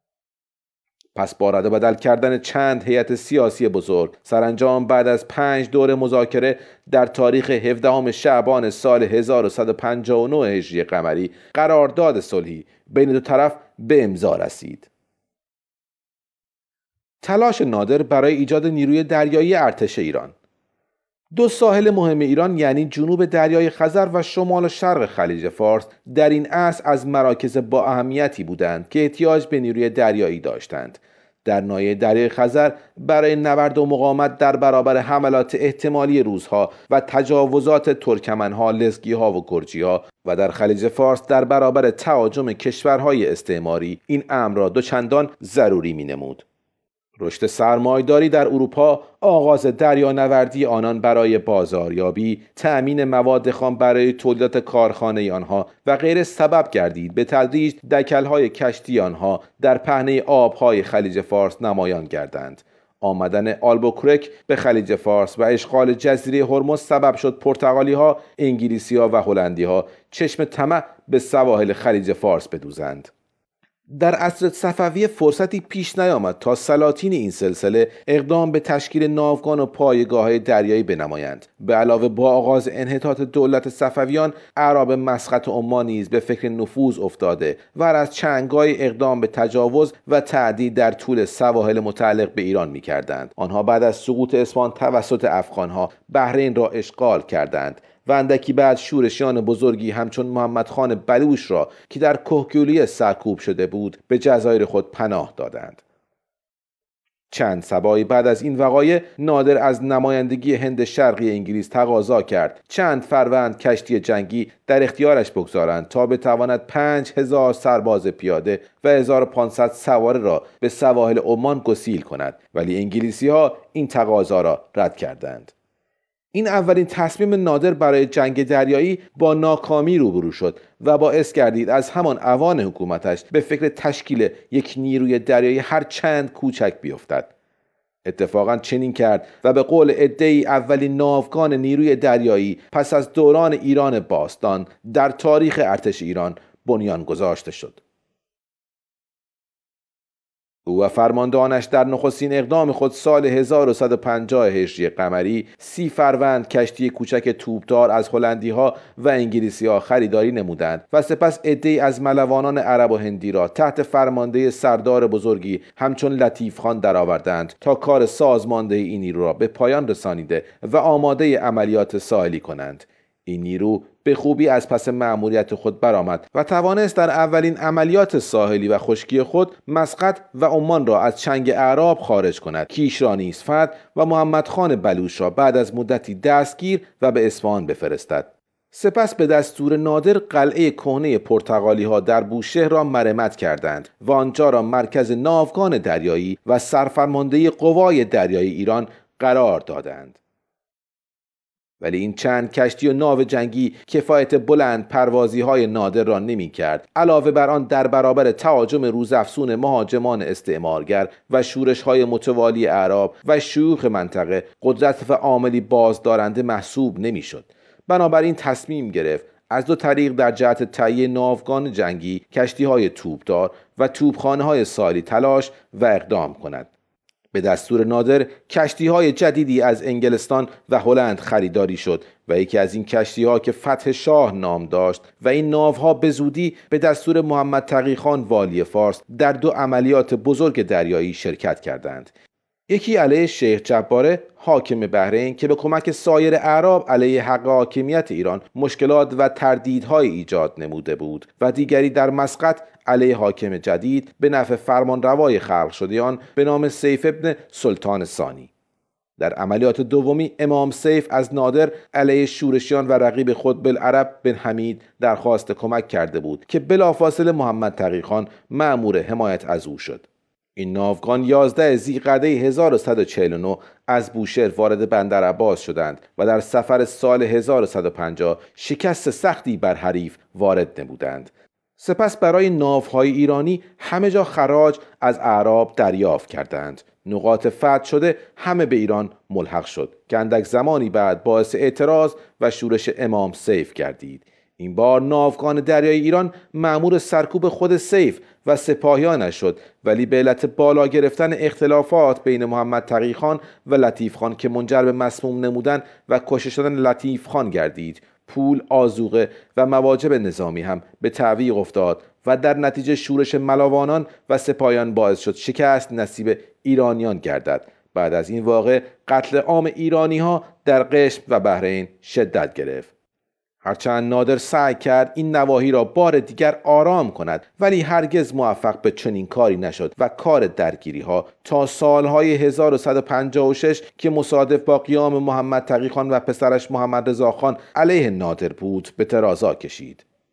پس با رد و بدل کردن چند هیئت سیاسی بزرگ، سرانجام بعد از پنج دور مذاکره در تاریخ هفدهم شعبان سال هزار و صد و پنجاه و نه هجری قمری قرارداد صلحی بین دو طرف به امضا رسید. تلاش نادر برای ایجاد نیروی دریایی ارتش ایران. دو ساحل مهم ایران یعنی جنوب دریای خزر و شمال و شرق خلیج فارس در این عصر از مراکز با اهمیتی بودند که احتیاج به نیروی دریایی داشتند. در ناحیه دریای خزر برای نبرد و مقاومت در برابر حملات احتمالی روس‌ها و تجاوزات ترکمن‌ها، لزگی‌ها و گرجی‌ها و در خلیج فارس در برابر تهاجم کشورهای استعماری این امر را دوچندان ضروری می‌نمود. رشد سرمایه‌داری در اروپا، آغاز دریانوردی آنان برای بازاریابی، تأمین مواد خام برای تولیدات کارخانه آنها و غیره سبب گردید به تدریج دکل‌های کشتی آنها در پهنه آب‌های خلیج فارس نمایان گردند. آمدن آلبوکرک به خلیج فارس و اشغال جزیره هرمز سبب شد پرتغالی‌ها، انگلیسی‌ها و هلندی‌ها چشم طمع به سواحل خلیج فارس بدوزند. در عصر صفوی فرصتی پیش نیامد تا سلاطین این سلسله اقدام به تشکیل ناوگان و پایگاه‌های دریایی بنمایند. به علاوه با آغاز انحطاط دولت صفویان، اعراب مسقط عمان نیز به فکر نفوذ افتاده و از چنگ‌های اقدام به تجاوز و تعدی در طول سواحل متعلق به ایران می‌کردند. آنها بعد از سقوط اصفهان توسط افغان‌ها بحرین را اشغال کردند و اندکی بعد شورشیان بزرگی همچون محمد خان بلوش را که در کهگیلویه سرکوب شده بود به جزایر خود پناه دادند. چند سبایی بعد از این وقایع نادر از نمایندگی هند شرقی انگلیس تقاضا کرد چند فروند کشتی جنگی در اختیارش بگذارند تا بتواند پنج هزار سرباز پیاده و هزار و پانصد سواره را به سواحل عمان گسیل کند، ولی انگلیسی ها این تقاضا را رد کردند. این اولین تصمیم نادر برای جنگ دریایی با ناکامی روبرو شد و باعث گردید از همان اوان حکومتش به فکر تشکیل یک نیروی دریایی هر چند کوچک بیفتد. اتفاقا چنین کرد و به قول عده‌ای اولین ناوگان نیروی دریایی پس از دوران ایران باستان در تاریخ ارتش ایران بنیان گذاشته شد. او و فرماندهانش در نخستین اقدام خود سال هزار و صد و پنجاه هجری قمری سی فروند کشتی کوچک توپدار از هلندی‌ها و انگلیسی‌ها خریداری نمودند و سپس عده‌ای از ملوانان عرب و هندی را تحت فرمانده سردار بزرگی همچون لطیف خان درآوردند تا کار سازماندهی این نیرو را به پایان رسانیده و آماده عملیات ساحلی کنند. این نیرو به خوبی از پس مأموریت خود برآمد و توانست در اولین عملیات ساحلی و خشکی خود مسقط و عمان را از چنگ اعراب خارج کند. کیش را نیز فتح و محمد خان بلوش را بعد از مدتی دستگیر و به اصفهان بفرستد. سپس به دستور نادر قلعه کهنه پرتغالی ها در بوشهر را مرمت کردند و آنجا را مرکز ناوگان دریایی و سرفرمانده قوای دریایی ایران قرار دادند. ولی این چند کشتی و ناو جنگی کفایت بلند پروازی های نادر را نمی کرد. علاوه بر آن در برابر تهاجم روزافزون مهاجمان استعمارگر و شورش های متوالی اعراب و شیوخ منطقه قدرت و عاملی بازدارنده محسوب نمی شد. بنابراین تصمیم گرفت از دو طریق در جهت تهیه ناوگان جنگی، کشتی های توپدار و توپخانه های ساحلی تلاش و اقدام کند. به دستور نادر کشتی های جدیدی از انگلستان و هلند خریداری شد و یکی از این کشتی ها که فتح شاه نام داشت و این ناوها به زودی به دستور محمد تقی خان والی فارس در دو عملیات بزرگ دریایی شرکت کردند. یکی علیه شیخ جباره حاکم بحرین که به کمک سایر اعراب علیه حق حاکمیت ایران مشکلات و تردیدهای ایجاد نموده بود و دیگری در مسقط علیه حاکم جدید به نفع فرمانروای خلق شدیان به نام سیف ابن سلطان ثانی. در عملیات دومی امام سیف از نادر علیه شورشیان و رقیب خود بالعرب بن حمید درخواست کمک کرده بود که بلافاصله محمد تقی خان مأمور حمایت از او شد. این ناوگان یازده ذی‌قعده هزار و صد و چهل و نه از بوشهر وارد بندر عباس شدند و در سفر سال هزار و صد و پنجاه شکست سختی بر حریف وارد نمودند. سپس برای ناوهای ایرانی همه جا خراج از اعراب دریافت کردند. نقاط فتح شده همه به ایران ملحق شد که اندک زمانی بعد باعث اعتراض و شورش امام سیف گردید. این بار ناوگان دریایی ایران مأمور سرکوب خود سیف و سپاهیانش شد، ولی به علت بالا گرفتن اختلافات بین محمد تقی خان و لطیف خان که منجر به مسموم نمودن و کشته شدن لطیف خان گردید، پول، آذوقه و مواجب نظامی هم به تعویق افتاد و در نتیجه شورش ملاوانان و سپاهیان باعث شد شکست نصیب ایرانیان گردد. بعد از این واقعه قتل عام ایرانی ها در قشم و بحرین شدت گرفت. هرچند نادر سعی کرد این نواحی را بار دیگر آرام کند، ولی هرگز موفق به چنین کاری نشد و کار درگیری ها تا سالهای هزار و صد و پنجاه و شش که مصادف با قیام محمد تقی خان و پسرش محمد رضا خان علیه نادر بود به ترازا کشید.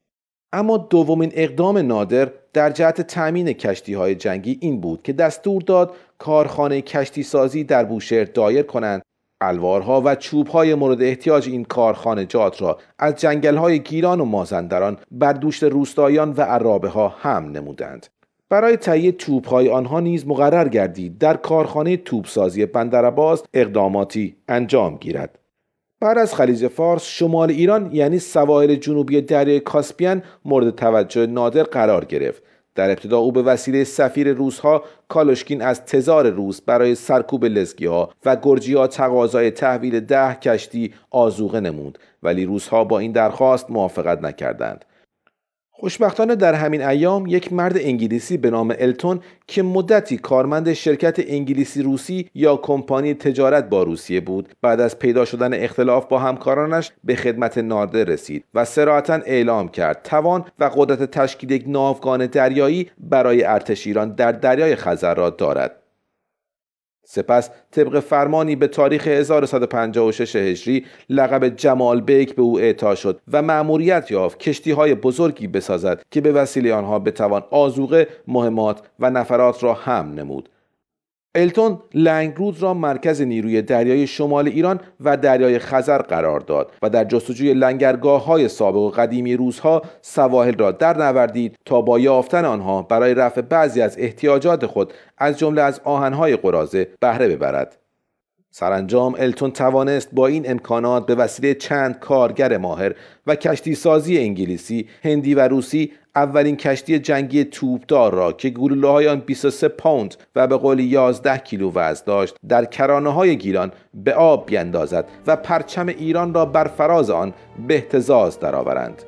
اما دومین اقدام نادر در جهت تأمین کشتی‌های جنگی این بود که دستور داد کارخانه کشتی سازی در بوشهر دایر کنند. الوارها و چوبهای مورد احتیاج این کارخانجات را از جنگل‌های گیلان و مازندران بر دوش روستاییان و عرابه‌ها حمل نمودند. برای تهیه توپ‌های آنها نیز مقرر گردید در کارخانه توپسازی بندرعباس اقداماتی انجام گیرد. بعد از خلیج فارس، شمال ایران یعنی سواحل جنوبی دریای کاسپین مورد توجه نادر قرار گرفت. در ابتدا او به وسیله سفیر روس‌ها کالوشکین از تزار روس برای سرکوب لزگی‌ها و گرجی‌ها تقاضای تحویل ده کشتی آذوقه نمود، ولی روس‌ها با این درخواست موافقت نکردند. خوشبختانه در همین ایام یک مرد انگلیسی به نام التون که مدتی کارمند شرکت انگلیسی روسی یا کمپانی تجارت با روسیه بود، بعد از پیدا شدن اختلاف با همکارانش به خدمت نادر رسید و صراحتاً اعلام کرد توان و قدرت تشکیل یک ناوگان دریایی برای ارتش ایران در دریای خزر را دارد. سپس طبق فرمانی به تاریخ هزار و صد و پنجاه و شش هجری لقب جمال بیک به او اعطا شد و مأموریت یافت کشتی‌های بزرگی بسازد که به وسیله آنها بتوان آذوقه، مهمات و نفرات را حمل نمود. التون لنگرود را مرکز نیروی دریایی شمال ایران و دریای خزر قرار داد و در جستجوی لنگرگاه‌های سابق و قدیمی روس‌ها سواحل را در نوردید تا با یافتن آنها برای رفع بعضی از احتیاجات خود از جمله از آهن‌های قراضه بهره ببرد. سرانجام التون توانست با این امکانات به وسیله چند کارگر ماهر و کشتی سازی انگلیسی، هندی و روسی اولین کشتی جنگی توپدار را که گلوله‌های آن بیست و سه پوند و به قول یازده کیلو وزن داشت در کرانه‌های گیلان به آب بیندازد و پرچم ایران را بر فراز آن به اهتزاز درآورند.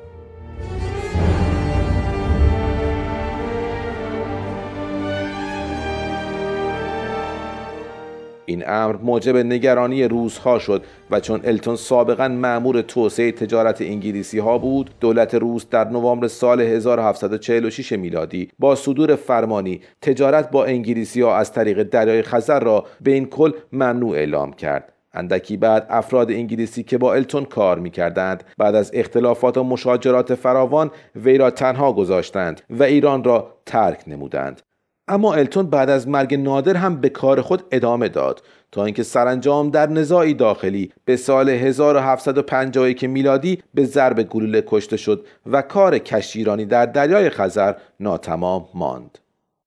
این امر موجب نگرانی روس‌ها شد و چون التون سابقاً مأمور توسعه تجارت انگلیسی ها بود، دولت روس در نوامبر سال هزار و هفتصد و چهل و شش میلادی با صدور فرمانی تجارت با انگلیسی ها از طریق دریای خزر را به این کل ممنوع اعلام کرد. اندکی بعد افراد انگلیسی که با التون کار می‌کردند بعد از اختلافات و مشاجرات فراوان وی را تنها گذاشتند و ایران را ترک نمودند. اما التون بعد از مرگ نادر هم به کار خود ادامه داد تا اینکه سرانجام در نزاعی داخلی به سال هزار و هفتصد و پنجاه و یک میلادی به ضرب گلوله کشته شد و کار کشتیرانی در دریای خزر ناتمام ماند.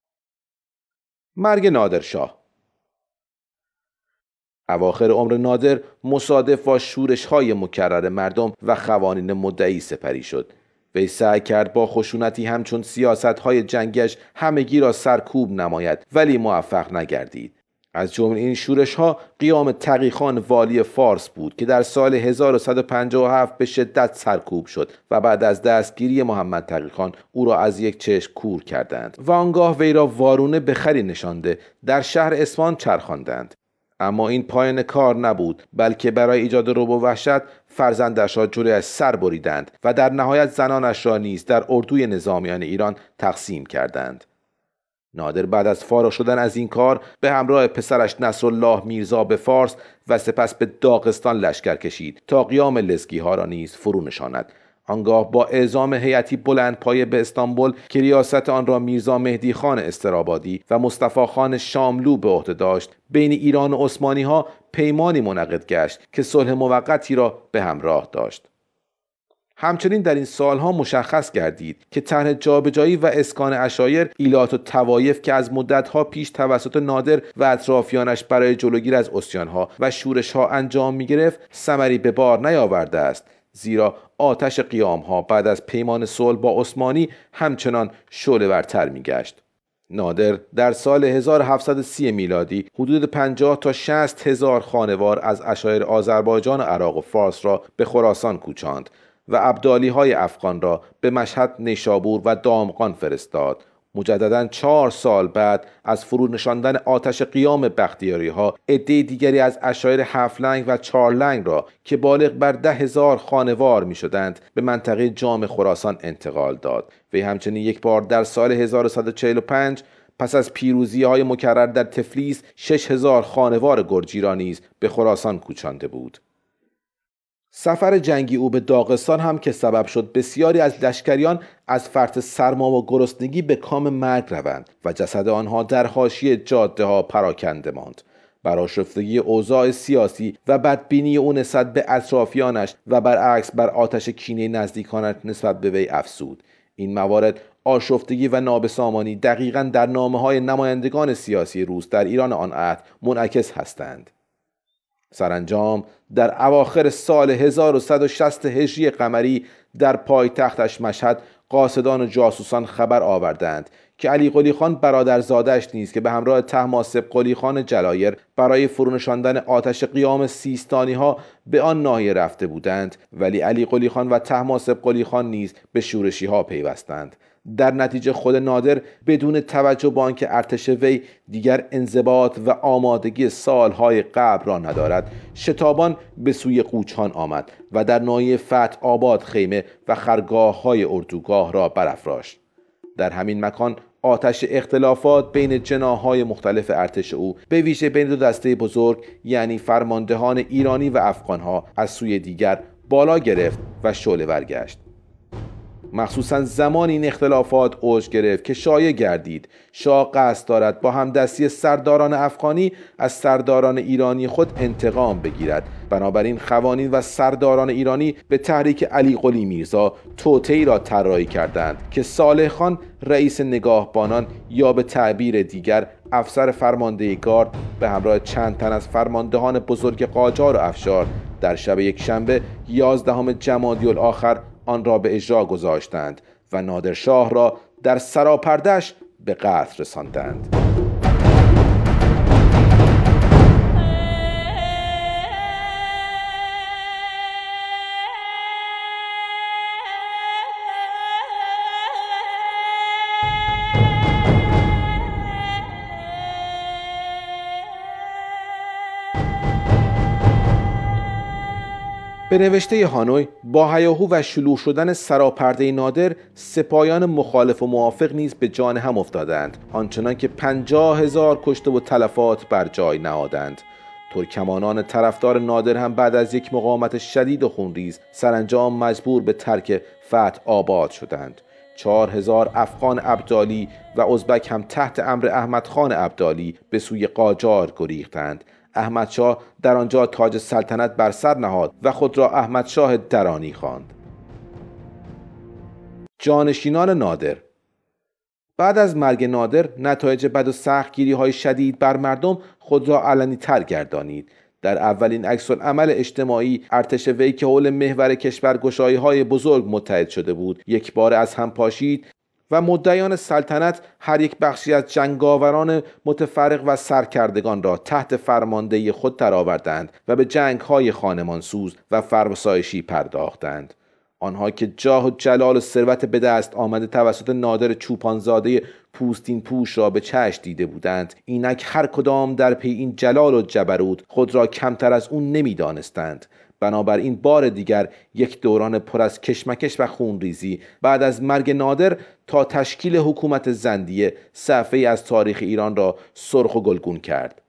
مرگ نادرشاه. اواخر عمر نادر مصادف با شورش‌های مکرر مردم و قوانین مدعی سپری شد. وی سعی کرد با خشونتی همچون سیاست‌های جنگش همگی را سرکوب نماید، ولی موفق نگردید. از جمله این شورش‌ها قیام تقی خان والی فارس بود که در سال هزار و صد و پنجاه و هفت به شدت سرکوب شد و بعد از دستگیری محمد تقی خان او را از یک چشم کور کردند و آنگاه وی را وارونه به خری نشانده در شهر اصفهان چرخاندند. اما این پایان کار نبود، بلکه برای ایجاد رعب و وحشت فرزندش را جلویش سر بریدند و در نهایت زنانش را نیز در اردوی نظامیان ایران تقسیم کردند. نادر بعد از فارغ شدن از این کار به همراه پسرش نصرالله میرزا به فارس و سپس به داغستان لشکر کشید تا قیام لزگی‌ها را نیز فرو نشاند. آنگاه با اعزام هیئتی بلندپایه به استانبول که ریاست آن را میرزا مهدی خان استرابادی و مصطفی خان شاملو به عهده داشت، بین ایران و عثمانی ها پیمانی منعقد گشت که صلح موقتی را به همراه داشت. همچنین در این سالها مشخص گردید که طرح جابجایی و اسکان عشایر، ایلات و طوایف که از مدتها پیش توسط نادر و اطرافیانش برای جلوگیری از عصیانها و شورشها انجام می گرفت ثمری به بار نیاورده است، زیرا آتش قیامها بعد از پیمان صلح با عثمانی همچنان شعله‌ورتر می‌گشت. نادر در سال هزار و هفتصد و سی میلادی حدود پنجاه تا شصت هزار خانوار از عشایر آذربایجان و عراق و فارس را به خراسان کوچاند و ابدالی‌های افغان را به مشهد، نیشابور و دامغان فرستاد. مجدداً چهار سال بعد از فرو نشاندن آتش قیام بختیاری ها، عده دیگری از عشایر هفت لنگ و چهار لنگ را که بالغ بر ده هزار خانوار می شدند به منطقه جام خراسان انتقال داد. وی همچنین یک بار در سال هزار و صد و چهل و پنج پس از پیروزی های مکرر در تفلیس شش هزار خانوار گرجی را نیز به خراسان کوچانده بود. سفر جنگی او به داغستان هم که سبب شد بسیاری از لشکریان از فرط سرما و گرسنگی به کام مرگ روند و جسد آنها در حاشیه جاده ها پراکنده ماند. برآشفتگی اوضاع سیاسی و بدبینی او نسبت به اطرافیانش و برعکس بر آتش کینه نزدیکانش نسبت به وی افزود. این موارد آشفتگی و نابسامانی دقیقاً در نامه‌های نمایندگان سیاسی روس در ایران آن عهد منعکس هستند. سرانجام در اواخر سال هزار و صد و شصت هجری قمری در پایتختش مشهد قاصدان و جاسوسان خبر آوردند که علی قلی خان برادرزادش نیز که به همراه طهماسب قلی خان جلایر برای فرونشاندن آتش قیام سیستانی ها به آن ناحیه رفته بودند، ولی علی قلی خان و طهماسب قلی خان نیز به شورشی ها پیوستند. در نتیجه خود نادر بدون توجه به آنکه ارتش وی دیگر انضباط و آمادگی سالهای قبل را ندارد، شتابان به سوی قوچان آمد و در ناحیه فتح آباد خیمه و خرگاه های اردوگاه را برافراشت. در همین مکان آتش اختلافات بین جناح‌های مختلف ارتش او به ویژه بین دو دسته بزرگ یعنی فرماندهان ایرانی و افغان‌ها از سوی دیگر بالا گرفت و شعله ور گشت. مخصوصا زمان این اختلافات اوج گرفت که شایع گردید شاه قصد دارد با همدستی سرداران افغانی از سرداران ایرانی خود انتقام بگیرد. بنابراین خوانین و سرداران ایرانی به تحریک علی قلی میرزا توطئه‌ای را طراحی کردند که صالح خان رئیس نگاهبانان یا به تعبیر دیگر افسر فرمانده گارد به همراه چند تن از فرماندهان بزرگ قاجار و افشار در شب یک شنبه یازدهم جمادی الاخر آن را به اجرا گذاشتند و نادرشاه را در سراپرده‌اش به قتل رساندند. به نوشته هانوی با هیاهو و شلوغ شدن سراپرده نادر سپاهیان مخالف و موافق نیز به جان هم افتادند، آنچنان که پنجاه هزار کشته و تلفات بر جای نهادند. ترکمانان طرفدار نادر هم بعد از یک مقاومت شدید و خونریز سرانجام مجبور به ترک فتح آباد شدند. چهار هزار افغان ابدالی و ازبک هم تحت امر احمد خان ابدالی به سوی قاجار گریختند. احمد شاه در آنجا تاج سلطنت بر سر نهاد و خود را احمد شاه درانی خواند. جانشینان نادر. بعد از مرگ نادر نتایج بد و سختگیری های شدید بر مردم خود را علنی تر گردانید. در اولین عکس‌العمل اجتماعی ارتش وی که حول محور کشورگشایی های بزرگ متحد شده بود یک بار از هم پاشید و مدعیان سلطنت هر یک بخشی از جنگاوران متفرق و سرکردگان را تحت فرماندهی خود درآوردند و به جنگ‌های خانمانسوز و فرسایشی پرداختند. آنها که جاه و جلال و ثروت به دست آمده توسط نادر چوپانزاده پوستین پوش را به چشم دیده بودند، اینک هر کدام در پی این جلال و جبروت خود را کمتر از اون نمی‌دانستند. بنابراین بار دیگر یک دوران پر از کشمکش و خونریزی بعد از مرگ نادر تا تشکیل حکومت زندیه صفحه‌ای از تاریخ ایران را سرخ و گلگون کرد.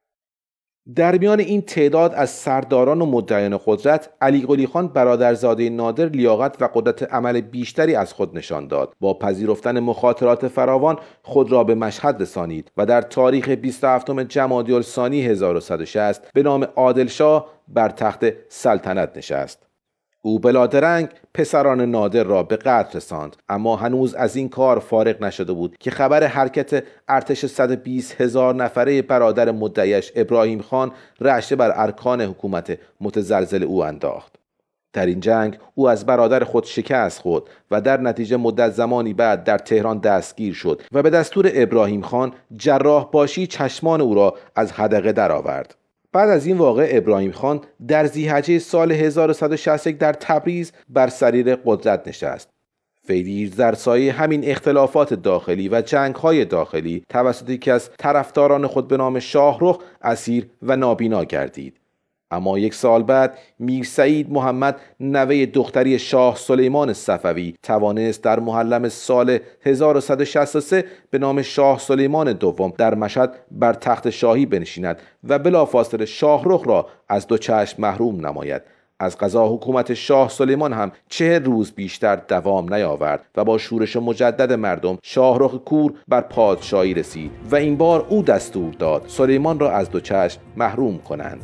در میان این تعداد از سرداران و مدعیان قدرت علی قلی خان برادرزاده نادر لیاقت و قدرت عمل بیشتری از خود نشان داد. با پذیرفتن مخاطرات فراوان خود را به مشهد رسانید و در تاریخ بیست و هفتم جمادی الثانی هزار و صد و شصت به نام عادل شاه بر تخت سلطنت نشست. او بلادرنگ پسران نادر را به قتل رساند، اما هنوز از این کار فارغ نشده بود که خبر حرکت ارتش صد و بیست هزار نفره برادر مدعیش ابراهیم خان رعشه بر ارکان حکومت متزلزل او انداخت. در این جنگ او از برادر خود شکست خورد و در نتیجه مدت زمانی بعد در تهران دستگیر شد و به دستور ابراهیم خان جراح باشی چشمان او را از حدقه درآورد. بعد از این واقعه ابراهیم خان در ذی‌حجه سال هزار و صد و شصت و یک در تبریز بر سریر قدرت نشست. وی در سایه همین اختلافات داخلی و جنگ‌های داخلی توسط یکی از طرفداران خود به نام شاهرخ اسیر و نابینا گردید. اما یک سال بعد میر سعید محمد نوه دختری شاه سلیمان صفوی توانست در محرم سال هزار و صد و شصت و سه به نام شاه سلیمان دوم در مشهد بر تخت شاهی بنشیند و بلافاصله شاهرخ را از دو چشم محروم نماید. از قضا حکومت شاه سلیمان هم چهل روز بیشتر دوام نیاورد و با شورش مجدد مردم شاهرخ کور بر پادشاهی رسید و این بار او دستور داد سلیمان را از دو چشم محروم کنند.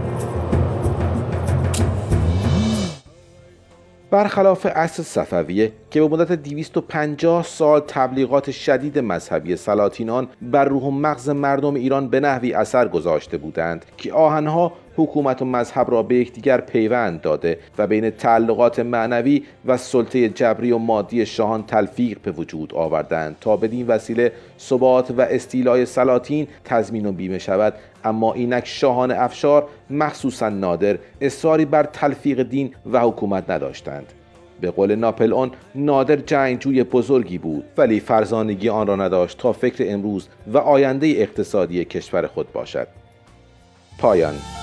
برخلاف عصر صفویه که به مدت دویست و پنجاه سال تبلیغات شدید مذهبی سلاطینان بر روح و مغز مردم ایران به نحوی اثر گذاشته بودند که آهنها حکومت و مذهب را به یکدیگر پیوند داده و بین تعلقات معنوی و سلطه جبری و مادی شاهان تلفیق به وجود آوردند تا بدین وسیله ثبات و استیلای سلاطین تضمین و بیمه شود. اما اینک شاهان افشار مخصوصا نادر اصراری بر تلفیق دین و حکومت نداشتند. به قول ناپلئون نادر جنگجوی بزرگی بود ولی فرزانگی آن را نداشت تا فکر امروز و آینده اقتصادی کشور خود باشد. پایان.